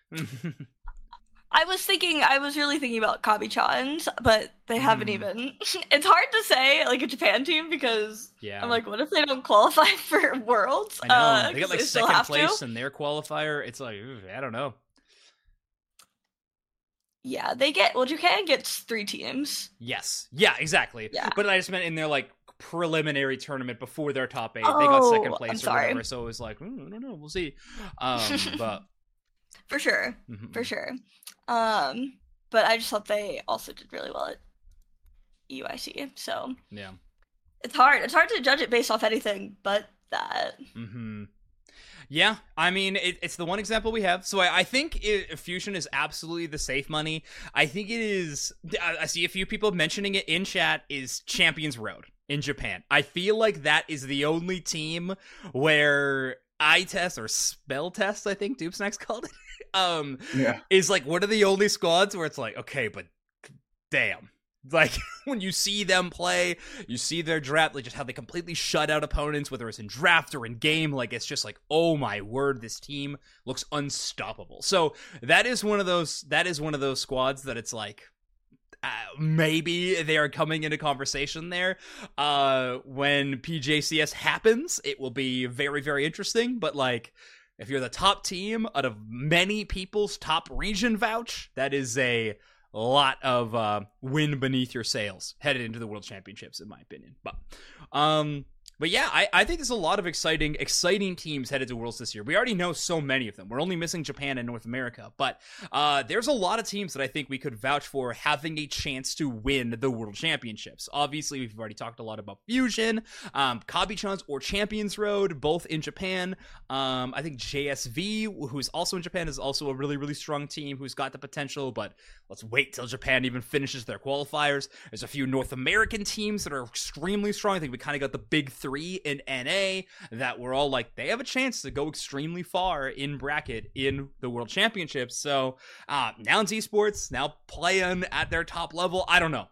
Speaker 2: I was thinking, I was really thinking about Kabi-chans, but they haven't
Speaker 1: Hmm.
Speaker 2: even. It's hard to say, like, a Japan team because
Speaker 1: Yeah.
Speaker 2: I'm like, what if they don't qualify for Worlds?
Speaker 1: I know.
Speaker 2: Uh,
Speaker 1: they got
Speaker 2: 'cause
Speaker 1: like
Speaker 2: still
Speaker 1: second
Speaker 2: have
Speaker 1: place
Speaker 2: to.
Speaker 1: in their qualifier. It's like, ooh, I don't know.
Speaker 2: Yeah, they get. Well, Japan gets three teams.
Speaker 1: Yes. Yeah, exactly.
Speaker 2: Yeah.
Speaker 1: But I just meant in their like preliminary tournament before their top eight. They got
Speaker 2: Oh,
Speaker 1: second
Speaker 2: I'm
Speaker 1: place or
Speaker 2: sorry.
Speaker 1: whatever. So it was like, mm, I don't know. We'll see. Um, but
Speaker 2: For sure.
Speaker 1: mhm.
Speaker 2: For sure. Um, but I just thought they also did really well at U I C. So
Speaker 1: Yeah.
Speaker 2: it's hard. It's hard to judge it based off anything but that.
Speaker 1: Hmm. Yeah, I mean, it, it's the one example we have. So I, I think it, Fusion is absolutely the safe money. I think it is. I, I see a few people mentioning it in chat. Is Champions Road in Japan? I feel like that is the only team where eye test or spell test. I think Dupes next called it. um,
Speaker 3: Yeah.
Speaker 1: is like one of the only squads where it's like, okay, but damn. Like, when you see them play, you see their draft, like, just how they completely shut out opponents, whether it's in draft or in game, like, it's just like, oh my word, this team looks unstoppable. So, that is one of those, that is one of those squads that it's like, uh, maybe they are coming into conversation there. Uh, when P J C S happens, it will be very, very interesting, but, like, if you're the top team out of many people's top region vouch, that is a lot of uh, wind beneath your sails headed into the World Championships, in my opinion. But, um, but yeah, I, I think there's a lot of exciting, exciting teams headed to Worlds this year. We already know so many of them. We're only missing Japan and North America, but uh, there's a lot of teams that I think we could vouch for having a chance to win the World Championships. Obviously, we've already talked a lot about Fusion, um, Kabi-chan's or Champions Road, both in Japan. Um, I think J S V, who's also in Japan, is also a really, really strong team who's got the potential, but let's wait till Japan even finishes their qualifiers. There's a few North American teams that are extremely strong. I think we kind of got the big three in N A that we're all like, they have a chance to go extremely far in bracket in the World Championships. So uh, now it's esports, now playing at their top level. I don't know.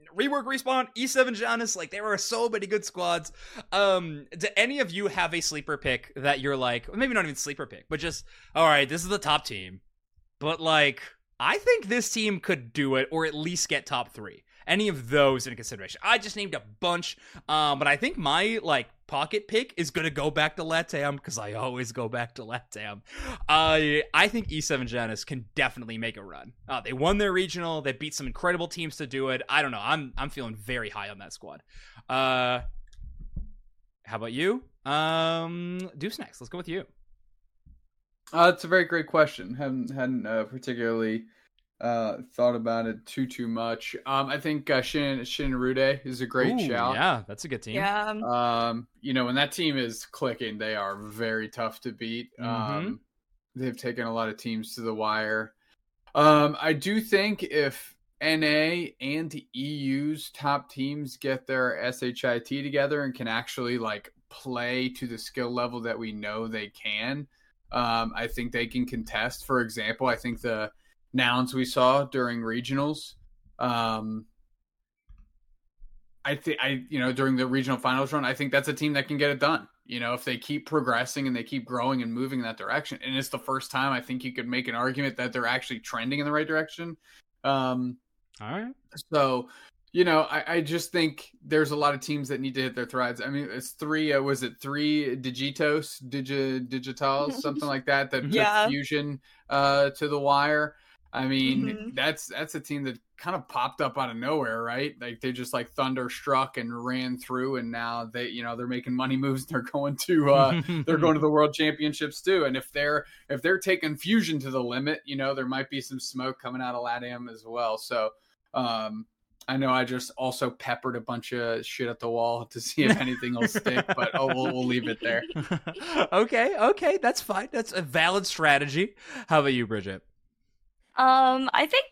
Speaker 1: Rework, Respawn, E seven Giannis, like there are so many good squads. Um, do any of you have a sleeper pick that you're like, maybe not even sleeper pick, but just, all right, this is the top team, but like, I think this team could do it or at least get top three. Any of those in consideration. I just named a bunch, um, but I think my like pocket pick is gonna go back to Latam because I always go back to Latam. Uh, I think E seven Giannis can definitely make a run. Uh, they won their regional. They beat some incredible teams to do it. I don't know. I'm I'm feeling very high on that squad. Uh, how about you? Um, Deuce next. Let's go with you.
Speaker 3: Uh, it's a very great question. Hadn't hadn't uh, particularly uh, thought about it too too much. Um, I think uh, Shin Shin Rude is a great
Speaker 1: Ooh,
Speaker 3: shout.
Speaker 1: Yeah, that's a good team.
Speaker 2: Yeah.
Speaker 3: Um, you know, when that team is clicking, they are very tough to beat.
Speaker 1: Mhm.
Speaker 3: Um, they've taken a lot of teams to the wire. Um, I do think if N A and E U's top teams get their S H I T together and can actually like play to the skill level that we know they can, um, I think they can contest. For example, I think the Nouns we saw during regionals, um, I think I, you know, during the regional finals run, I think that's a team that can get it done. You know, if they keep progressing and they keep growing and moving in that direction. And it's the first time I think you could make an argument that they're actually trending in the right direction. Um,
Speaker 1: All right.
Speaker 3: so, you know, I, I just think there's a lot of teams that need to hit their thrides. I mean, it's three, uh, was it three Digitos, Digi, Digitals, something like that, that
Speaker 2: Yeah.
Speaker 3: took Fusion uh, to the wire. I mean,
Speaker 2: Mhm.
Speaker 3: that's that's a team that kind of popped up out of nowhere, right? Like they just like thunderstruck and ran through, and now they, you know, they're making money moves. They're going to uh, they're going to the World Championships too. And if they're if they're taking Fusion to the limit, you know, there might be some smoke coming out of LATAM as well. So um, I know I just also peppered a bunch of shit at the wall to see if anything will stick, but oh, we'll, we'll leave it there.
Speaker 1: okay, okay, that's fine. That's a valid strategy. How about you, Bridget?
Speaker 2: Um, I think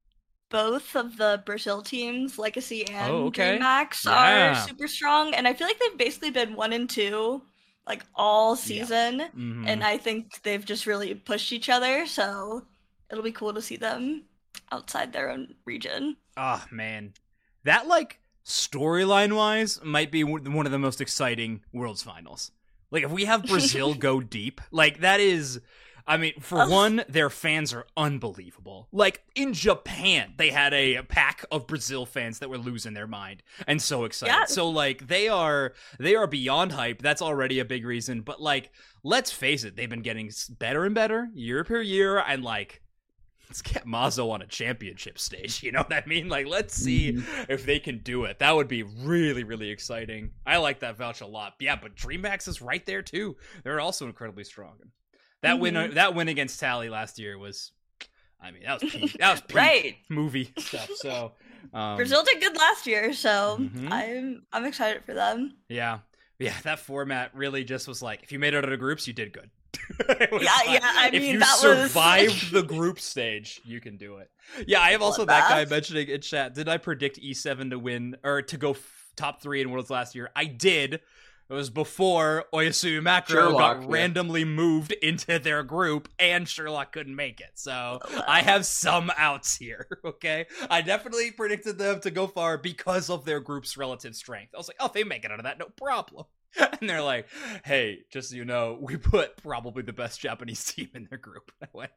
Speaker 2: both of the Brazil teams, Legacy and
Speaker 1: Oh, okay.
Speaker 2: DreamHack,
Speaker 1: Yeah.
Speaker 2: are super strong, and I feel like they've basically been one and two like all season,
Speaker 1: Mhm.
Speaker 2: and I think they've just really pushed each other. So it'll be cool to see them outside their own region.
Speaker 1: Oh man, that like storyline wise might be w- one of the most exciting Worlds finals. Like if we have Brazil go deep, like that is, I mean, for
Speaker 2: Ugh.
Speaker 1: one, their fans are unbelievable. Like in Japan, they had a pack of Brazil fans that were losing their mind and so excited.
Speaker 2: Yeah.
Speaker 1: So like they are they are beyond hype. That's already a big reason. But like, let's face it, they've been getting s- better and better year per year, and like. Let's get Mazo on a championship stage. You know what I mean? Like, let's see if they can do it. That would be really, really exciting. I like that vouch a lot. Yeah, but DreamHack is right there too. They're also incredibly strong. That win,
Speaker 2: Mhm.
Speaker 1: that win against Tally last year was, I mean, that was peak. That was peak
Speaker 2: Right.
Speaker 1: movie stuff. So, um,
Speaker 2: Brazil did good last year, so
Speaker 1: Mhm.
Speaker 2: I'm I'm excited for them.
Speaker 1: yeah, yeah, that format really just was like, if you made it out of groups, you did good. It was
Speaker 2: Yeah,
Speaker 1: like,
Speaker 2: yeah, I
Speaker 1: if
Speaker 2: mean,
Speaker 1: you
Speaker 2: that was-
Speaker 1: survived the group stage, you can do it. Yeah, I have also that guy
Speaker 2: Bloodbath.
Speaker 1: mentioning in chat. Did I predict E seven to win or to go f- top three in Worlds last year? I did. It was before Oyasumi Macro
Speaker 3: Sherlock,
Speaker 1: got
Speaker 3: yeah.
Speaker 1: randomly moved into their group, and Sherlock couldn't make it. So I have some outs here. Okay, I definitely predicted them to go far because of their group's relative strength. I was like, oh, they make it out of that, no problem. And they're like, hey, just so you know, we put probably the best Japanese team in their group. I went,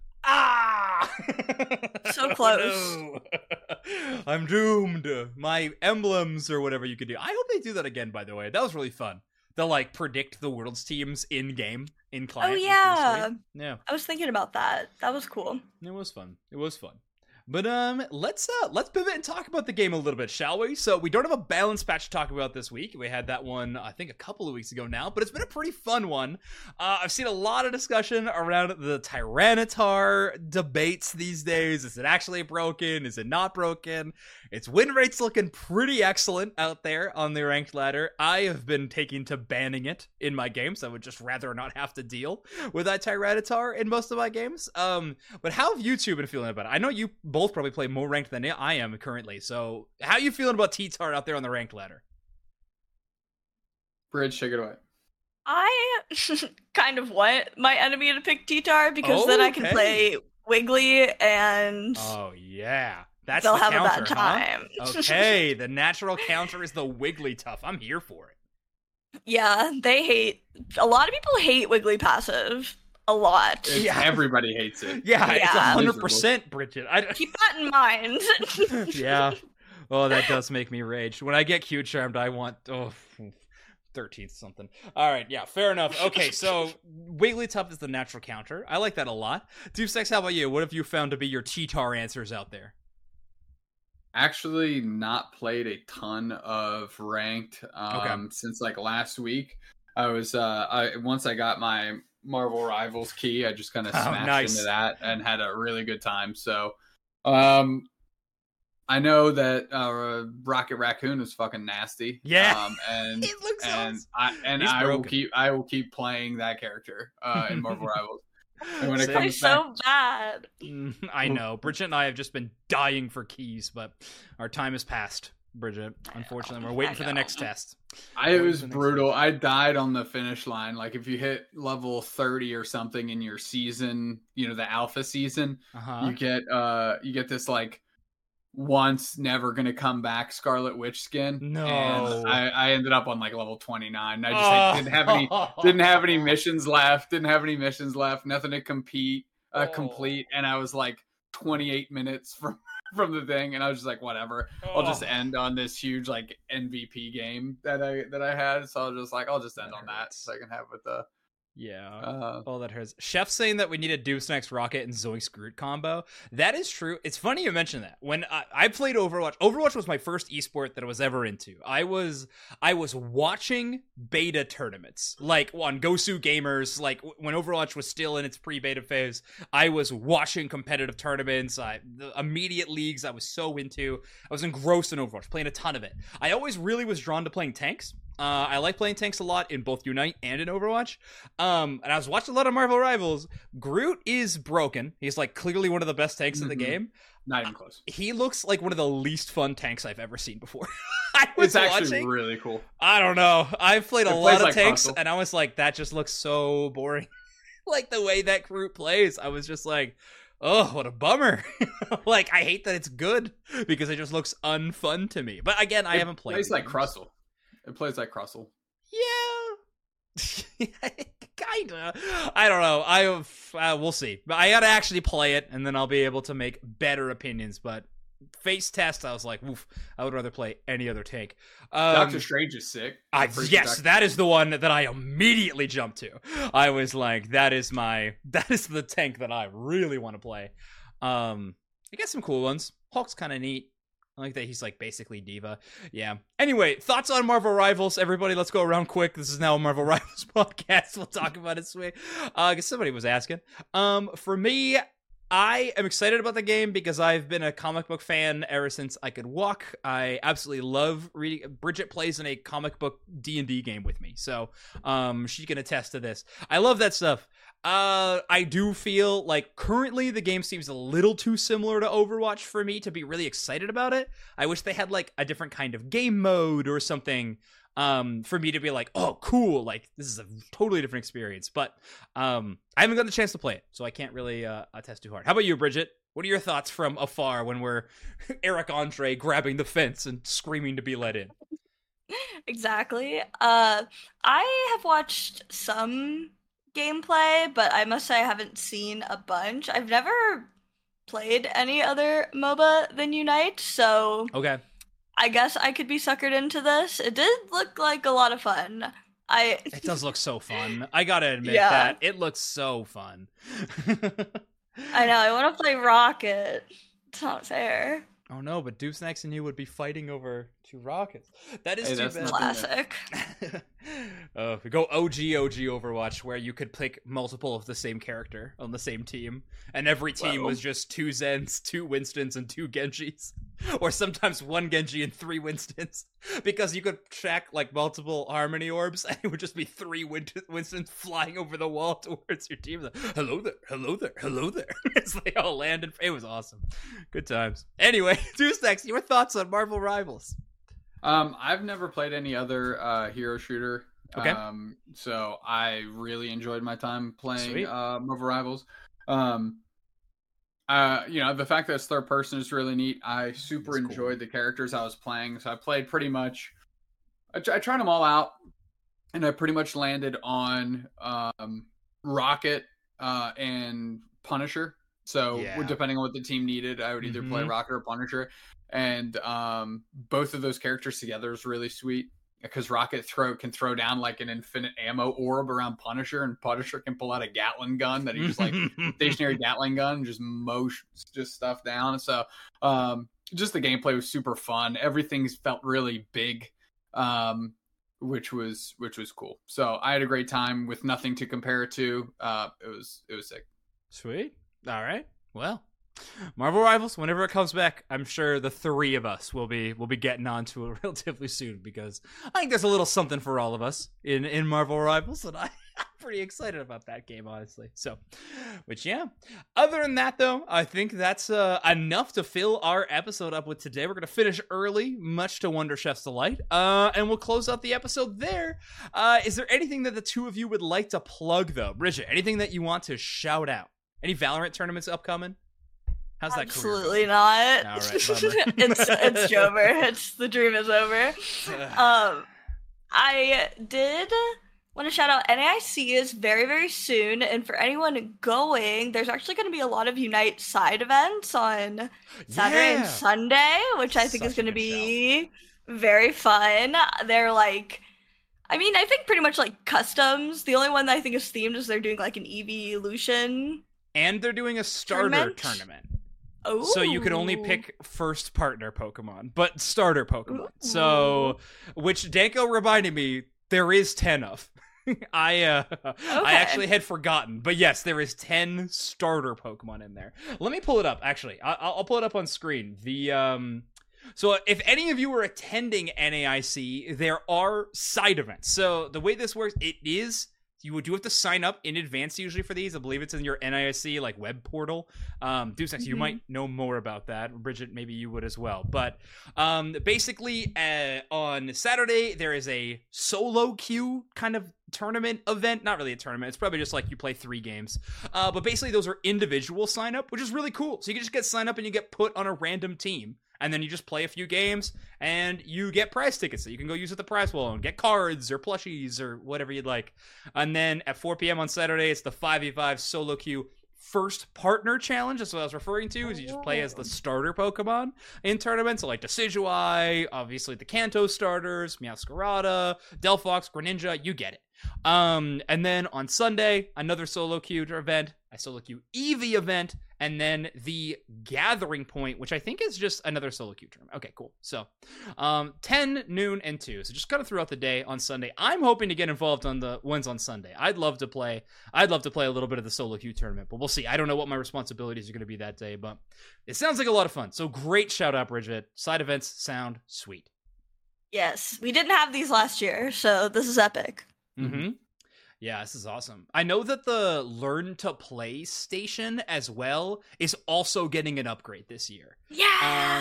Speaker 1: ah!
Speaker 2: So
Speaker 1: Oh,
Speaker 2: close.
Speaker 1: no. I'm doomed. My emblems or whatever you could do. I hope they do that again, by the way. That was really fun. They'll, like, predict the world's teams in-game, in client.
Speaker 2: Oh
Speaker 1: It was pretty
Speaker 2: yeah,
Speaker 1: sweet. Yeah.
Speaker 2: I was thinking about that. That was cool.
Speaker 1: It was fun. It was fun. But um, let's uh let's pivot and talk about the game a little bit, shall we? So we don't have a balance patch to talk about this week. We had that one, I think, a couple of weeks ago now, but it's been a pretty fun one. Uh, I've seen a lot of discussion around the Tyranitar debates these days. Is it actually broken? Is it not broken? Its win rate's looking pretty excellent out there on the ranked ladder. I have been taking to banning it in my games. I would just rather not have to deal with that Tyranitar in most of my games. Um, but how have you two been feeling about it? I know you both probably play more ranked than I am currently. So how are you feeling about T-Tar out there on the ranked ladder?
Speaker 3: Bridge, take it away.
Speaker 2: I kind of want my enemy to pick T-Tar because then I can
Speaker 1: Okay.
Speaker 2: play Wiggly and
Speaker 1: Oh, yeah. That's
Speaker 2: they'll
Speaker 1: the
Speaker 2: have
Speaker 1: counter,
Speaker 2: a bad time.
Speaker 1: Huh? Okay, the natural counter is the Wigglytuff. I'm here for it.
Speaker 2: Yeah, they hate. A lot of people hate Wiggly passive. A lot.
Speaker 3: It's,
Speaker 1: Yeah.
Speaker 3: Everybody hates it.
Speaker 1: Yeah, it's
Speaker 2: Yeah.
Speaker 1: one hundred percent, Bridget. I,
Speaker 2: Keep that in mind.
Speaker 1: yeah. Oh, that does make me rage. When I get Q-Charmed, I want... Oh, thirteenth something. All right, yeah, fair enough. Okay, so Wigglytuff is the natural counter. I like that a lot. Deucex, how about you? What have you found to be your T-Tar answers out there?
Speaker 3: Actually, not played a ton of ranked um,
Speaker 1: Okay.
Speaker 3: since like last week. I was uh, I once I got my Marvel Rivals key, I just kind of
Speaker 1: Oh,
Speaker 3: smashed
Speaker 1: nice.
Speaker 3: into that and had a really good time. So, um, I know that uh, Rocket Raccoon is fucking nasty.
Speaker 1: Yeah.
Speaker 3: um, and
Speaker 1: It looks
Speaker 3: and
Speaker 1: awesome.
Speaker 3: I and
Speaker 1: He's
Speaker 3: I will
Speaker 1: broken.
Speaker 3: keep I will keep playing that character uh, in Marvel Rivals. And when it
Speaker 1: See?
Speaker 2: They're
Speaker 3: comes back,
Speaker 2: so bad.
Speaker 1: Mm, I know. Bridget and I have just been dying for keys, but our time has passed, Bridget. Unfortunately, we're waiting
Speaker 2: I
Speaker 1: for the
Speaker 2: know.
Speaker 1: next test.
Speaker 3: I it
Speaker 1: What
Speaker 3: was
Speaker 1: is the next
Speaker 3: brutal.
Speaker 1: one?
Speaker 3: I died on the finish line. Like if you hit level thirty or something in your season, you know, the alpha season,
Speaker 1: Uh-huh.
Speaker 3: you get uh you get this like once never gonna come back Scarlet Witch skin.
Speaker 1: No.
Speaker 3: And I, I ended up on like level twenty-nine. I just
Speaker 1: Oh.
Speaker 3: like, didn't have any didn't have any missions left, didn't have any missions left, nothing to compete uh,
Speaker 1: Oh.
Speaker 3: complete, and I was like twenty-eight minutes from from the thing, and I was just like, whatever. I'll just
Speaker 1: Oh.
Speaker 3: end on this huge like M V P game that I that I had. So I was just like, I'll just end
Speaker 1: That
Speaker 3: on that
Speaker 1: hurts.
Speaker 3: so I can have with the
Speaker 1: Yeah.
Speaker 3: uh
Speaker 1: Oh, that hurts. Chef saying that we need a Deuce Next Rocket and Zoinks Groot combo. That is true. It's funny you mention that. When I, I played Overwatch, Overwatch was my first esport that I was ever into. I was I was watching beta tournaments, like on Gosu Gamers, like w- when Overwatch was still in its pre-beta phase. I was watching competitive tournaments, I, the immediate leagues I was so into. I was engrossed in Overwatch, playing a ton of it. I always really was drawn to playing tanks. Uh, I like playing tanks a lot in both Unite and in Overwatch. Um, and I was watching a lot of Marvel Rivals. Groot is broken. He's like clearly one of the best tanks in the
Speaker 3: Mhm.
Speaker 1: game.
Speaker 3: not even close.
Speaker 1: He looks like one of the least fun tanks I've ever seen before. I was
Speaker 3: It's actually
Speaker 1: watching.
Speaker 3: really cool.
Speaker 1: I don't know. I've played a
Speaker 3: It
Speaker 1: lot
Speaker 3: plays
Speaker 1: of
Speaker 3: like
Speaker 1: tanks,
Speaker 3: Crustle.
Speaker 1: and I was like, that just looks so boring. Like the way that Groot plays, I was just like, oh, what a bummer. Like I hate that it's good because it just looks unfun to me. But again, I
Speaker 3: It
Speaker 1: haven't played.
Speaker 3: plays
Speaker 1: the
Speaker 3: like
Speaker 1: games.
Speaker 3: Crustle. It plays like Crustle.
Speaker 1: Yeah, kinda. I don't know. I uh, we'll see. But I gotta actually play it, and then I'll be able to make better opinions. But face test, I was like, oof. I would rather play any other tank. Um,
Speaker 3: Doctor Strange is sick.
Speaker 1: I,
Speaker 3: First
Speaker 1: yes,
Speaker 3: Doctor-
Speaker 1: that is the one that I immediately jumped to. I was like, that is my that is the tank that I really want to play. Um, I got some cool ones. Hulk's kind of neat. I like that he's like basically diva. Yeah. Anyway, thoughts on Marvel Rivals, everybody. Let's go around quick. This is now a Marvel Rivals podcast. We'll talk about it sweet. Uh, I guess somebody was asking. Um, for me, I am excited about the game because I've been a comic book fan ever since I could walk. I absolutely love reading. Bridget plays in a comic book D and D game with me, so um, she can attest to this. I love that stuff. Uh, I do feel like currently the game seems a little too similar to Overwatch for me to be really excited about it. I wish they had like a different kind of game mode or something um for me to be like, oh cool, like this is a totally different experience. But um I haven't gotten the chance to play it, so I can't really uh attest too hard. How about you, Bridget? What are your thoughts from afar when we're Eric Andre grabbing the fence and screaming to be let in?
Speaker 2: Exactly. Uh, I have watched some gameplay, but I must say I haven't seen a bunch. I've never played any other MOBA than Unite, so
Speaker 1: Okay.
Speaker 2: I guess I could be suckered into this. It did look like a lot of fun. I
Speaker 1: It does look so fun. I gotta admit
Speaker 2: Yeah.
Speaker 1: that. It looks so fun.
Speaker 2: I know, I want to play Rocket. It's not fair.
Speaker 1: Oh no, but Deuce Next and you would be fighting over two rockets. That is
Speaker 3: Hey,
Speaker 1: too
Speaker 3: that's
Speaker 1: bad.
Speaker 3: not-
Speaker 2: Classic.
Speaker 1: uh, we go O G O G Overwatch, where you could pick multiple of the same character on the same team, and every team
Speaker 3: Whoa.
Speaker 1: was just two Zens, two Winstons, and two Genjis, or sometimes one Genji and three Winstons, because you could track like multiple Harmony orbs, and it would just be three Win- Winstons flying over the wall towards your team. Like, hello there, hello there, hello there. As they all landed, it was awesome. Good times. Anyway, Deuce Next, your thoughts on Marvel Rivals?
Speaker 3: Um, I've never played any other uh, hero shooter.
Speaker 1: Okay.
Speaker 3: Um, so I really enjoyed my time playing
Speaker 1: Sweet.
Speaker 3: uh, Marvel Rivals. Um, Uh, you know, the fact that it's third person is really neat. I super
Speaker 1: That's cool.
Speaker 3: enjoyed the characters I was playing, so I played pretty much. I, I tried them all out, and I pretty much landed on um, Rocket uh, and Punisher. So
Speaker 1: Yeah.
Speaker 3: depending on what the team needed, I would either play
Speaker 1: Mhm.
Speaker 3: Rocket or Punisher, and um, both of those characters together is really sweet. Because Rocket throw can throw down like an infinite ammo orb around Punisher, and Punisher can pull out a Gatling gun that he just like stationary Gatling gun and just motions just stuff down. So um, just the gameplay was super fun. Everything's felt really big, um, which was which was cool. So I had a great time with nothing to compare it to. Uh, it was it was sick.
Speaker 1: Sweet. All right. Well, Marvel Rivals, whenever it comes back, I'm sure the three of us will be will be getting onto it relatively soon, because I think there's a little something for all of us in in Marvel Rivals, and I, I'm pretty excited about that game, honestly. So, which yeah. Other than that, though, I think that's uh, enough to fill our episode up with today. We're gonna finish early, much to Wonder Chef's delight, uh, and we'll close out the episode there. Uh, is there anything that the two of you would like to plug, though, Bridget? Anything that you want to shout out? Any Valorant tournaments upcoming? How's that
Speaker 2: Absolutely not.
Speaker 1: All right,
Speaker 2: it's it's over. It's the dream is over. Um, I did want to shout out N A I C is very very soon, and for anyone going, there's actually going to be a lot of Unite side events on Saturday
Speaker 1: Yeah.
Speaker 2: and Sunday, which I think
Speaker 1: Such
Speaker 2: is
Speaker 1: a
Speaker 2: going to
Speaker 1: good
Speaker 2: be very fun. They're like, I mean, I think pretty much like customs. The only one that I think is themed is they're doing like an evolution.
Speaker 1: And they're doing a starter
Speaker 2: Tournament?
Speaker 1: tournament.
Speaker 2: Oh,
Speaker 1: So you can only pick first partner Pokemon, but starter Pokemon. So, which Danko reminded me, there is ten of. I uh, I actually had forgotten, but yes, there is ten starter Pokemon in there. Let me pull it up. Actually, I- I'll pull it up on screen. The um, so if any of you are attending N A I C, there are side events. So the way this works, it is. You do have to sign up in advance usually for these. I believe it's in your N I C like web portal. Um, Deucex, mm-hmm. You might know more about that. Bridget, maybe you would as well. But um, basically, uh, on Saturday there is a solo queue kind of tournament event. Not really a tournament. It's probably just like you play three games. Uh, but basically, those are individual sign up, which is really cool. So you can just get signed up and you get put on a random team. And then you just play a few games, and you get prize tickets that you can go use at the prize wall and get cards or plushies or whatever you'd like. And then at four p.m. on Saturday, it's the five v five solo queue first partner challenge. That's what I was referring to, is you just play as the starter Pokemon in tournaments. So like Decidueye, obviously the Kanto starters, Meowscarada, Delphox, Greninja, you get it. Um, and then on Sunday, another solo queue event, a solo queue Eevee event, and then the Gathering Point, which I think is just another solo queue tournament. Okay, cool. So, um, ten, noon, and two. So just kind of throughout the day on Sunday. I'm hoping to get involved on the ones on Sunday. I'd love to play. I'd love to play a little bit of the solo queue tournament, but we'll see. I don't know what my responsibilities are going to be that day, but it sounds like a lot of fun. So great shout out, Bridget. Side events sound sweet.
Speaker 2: Yes, we didn't have these last year, so this is epic.
Speaker 1: Mm-hmm. Yeah, this is awesome. I know that the Learn to Play station as well is also getting an upgrade this year.
Speaker 2: Yeah,
Speaker 1: um,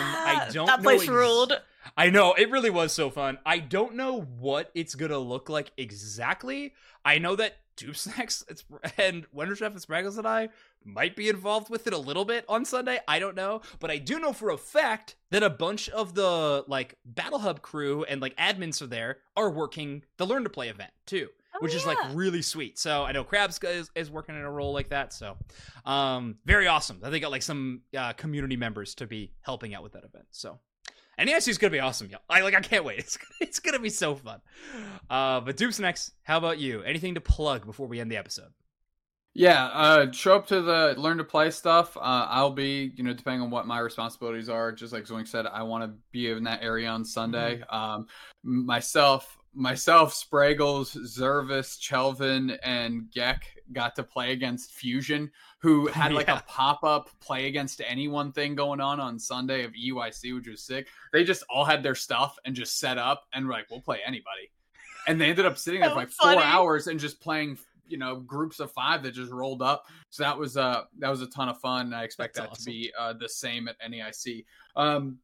Speaker 1: I don't
Speaker 2: that
Speaker 1: know
Speaker 2: place
Speaker 1: ex-
Speaker 2: ruled.
Speaker 1: I know, it really was so fun. I don't know what it's gonna look like exactly. I know that Dupsnax and Wonder Chef and Spraggles and I might be involved with it a little bit on Sunday. I don't know, but I do know for a fact that a bunch of the like Battle Hub crew and like admins are there are working the Learn to Play event too.
Speaker 2: Oh,
Speaker 1: which
Speaker 2: yeah.
Speaker 1: is like really sweet. So I know Krabs is, is working in a role like that. So um, very awesome. I think got like some uh, community members to be helping out with that event. So N A I C is gonna be awesome, y'all. I like I can't wait. It's it's gonna be so fun. Uh, but Dupes next. How about you? Anything to plug before we end the episode?
Speaker 3: Yeah, uh, show up to the Learn to Play stuff. Uh, I'll be, you know, depending on what my responsibilities are. Just like Zoink said, I want to be in that area on Sunday. Mm-hmm. Um, myself. Myself, Spraggles, Zervis, Chelvin, and Gek got to play against Fusion, who had like yeah. a pop-up play against anyone thing going on on Sunday of E U I C, which was sick. They just all had their stuff and just set up and were like, we'll play anybody. And they ended up sitting there for like
Speaker 2: funny.
Speaker 3: four hours and just playing, you know, groups of five that just rolled up. So that was uh that was a ton of fun. I expect That's that awesome. to be uh, the same at N A I C. Um,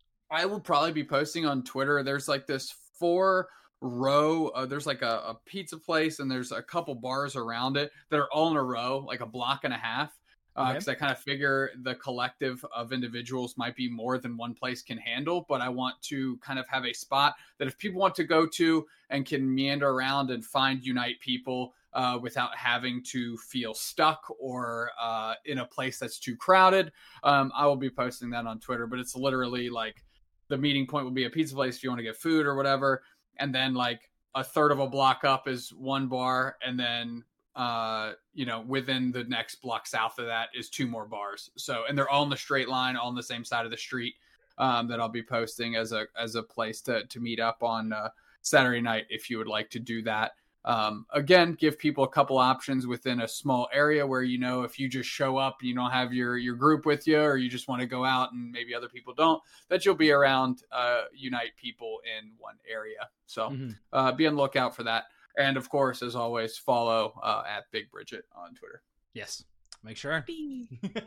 Speaker 3: I will probably be posting on Twitter. There's like this four row uh, there's like a, a pizza place and there's a couple bars around it that are all in a row, like a block and a half, because
Speaker 1: Okay.
Speaker 3: I kind of figure the collective of individuals might be more than one place can handle. But I want to kind of have a spot that if people want to go to and can meander around and find Unite people uh, without having to feel stuck or uh, in a place that's too crowded, um, I will be posting that on Twitter. But it's literally like the meeting point will be a pizza place if you want to get food or whatever. And then like a third of a block up is one bar, and then uh you know within the next block south of that is two more bars. So, and they're all in the straight line, all on the same side of the street, um that I'll be posting as a as a place to to meet up on uh Saturday night if you would like to do that. Um again, give people a couple options within a small area where, you know, if you just show up, you don't have your your group with you, or you just want to go out and maybe other people don't, that you'll be around uh Unite people in one area. So
Speaker 1: Mhm.
Speaker 3: uh be on the lookout for that. And of course, as always, follow uh, at Big Bridget on Twitter.
Speaker 1: Yes. Make sure.
Speaker 2: Bee.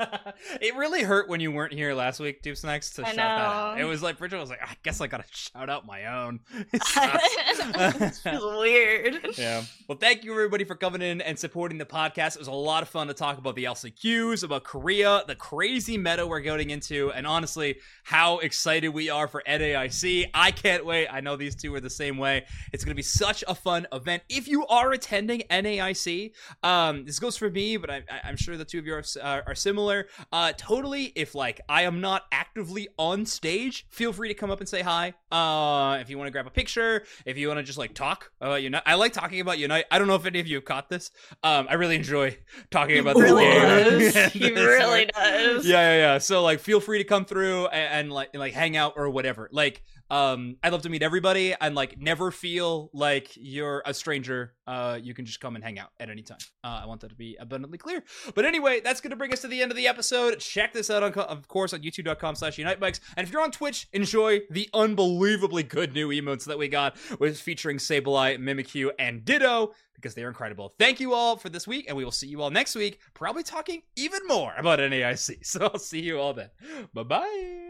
Speaker 1: It really hurt when you weren't here last week, Dupe Snacks, to
Speaker 2: I
Speaker 1: shout that out.
Speaker 2: know.
Speaker 1: It was like, Bridget was like, I guess I gotta shout out my own. It
Speaker 2: It
Speaker 1: sucks.
Speaker 2: feels weird.
Speaker 1: Yeah. Well, thank you everybody for coming in and supporting the podcast. It was a lot of fun to talk about the L C Qs, about Korea, the crazy meta we're going into, and honestly, how excited we are for N A I C. I can't wait. I know these two are the same way. It's going to be such a fun event. If you are attending N A I C, um, this goes for me, but I, I, I'm sure the two of you are, are, are similar. Uh, totally, if like I am not actively on stage, feel free to come up and say hi. Uh, if you want to grab a picture, if you want to just like talk about Unite. I like talking about Unite. I don't know if any of you have caught this. Um, I really enjoy talking about
Speaker 2: He
Speaker 1: this
Speaker 2: really
Speaker 1: game.
Speaker 2: does. He
Speaker 1: This
Speaker 2: really
Speaker 1: one.
Speaker 2: does.
Speaker 1: Yeah, yeah, yeah. So like, feel free to come through and, and like and, like hang out or whatever. Like, um, I'd love to meet everybody and like never feel like you're a stranger. Uh, you can just come and hang out at any time. Uh, I want that to be abundantly clear. But anyway, that's gonna bring us to the end of the episode. Check this out on, of course, on youtube dot com slash unite bikes. And if you're on Twitch, enjoy the unbelievably good new emotes that we got, with featuring Sableye, Mimikyu, and Ditto, because they are incredible. Thank you all for this week, and we will see you all next week, probably talking even more about N A I C. So I'll see you all then. Bye bye.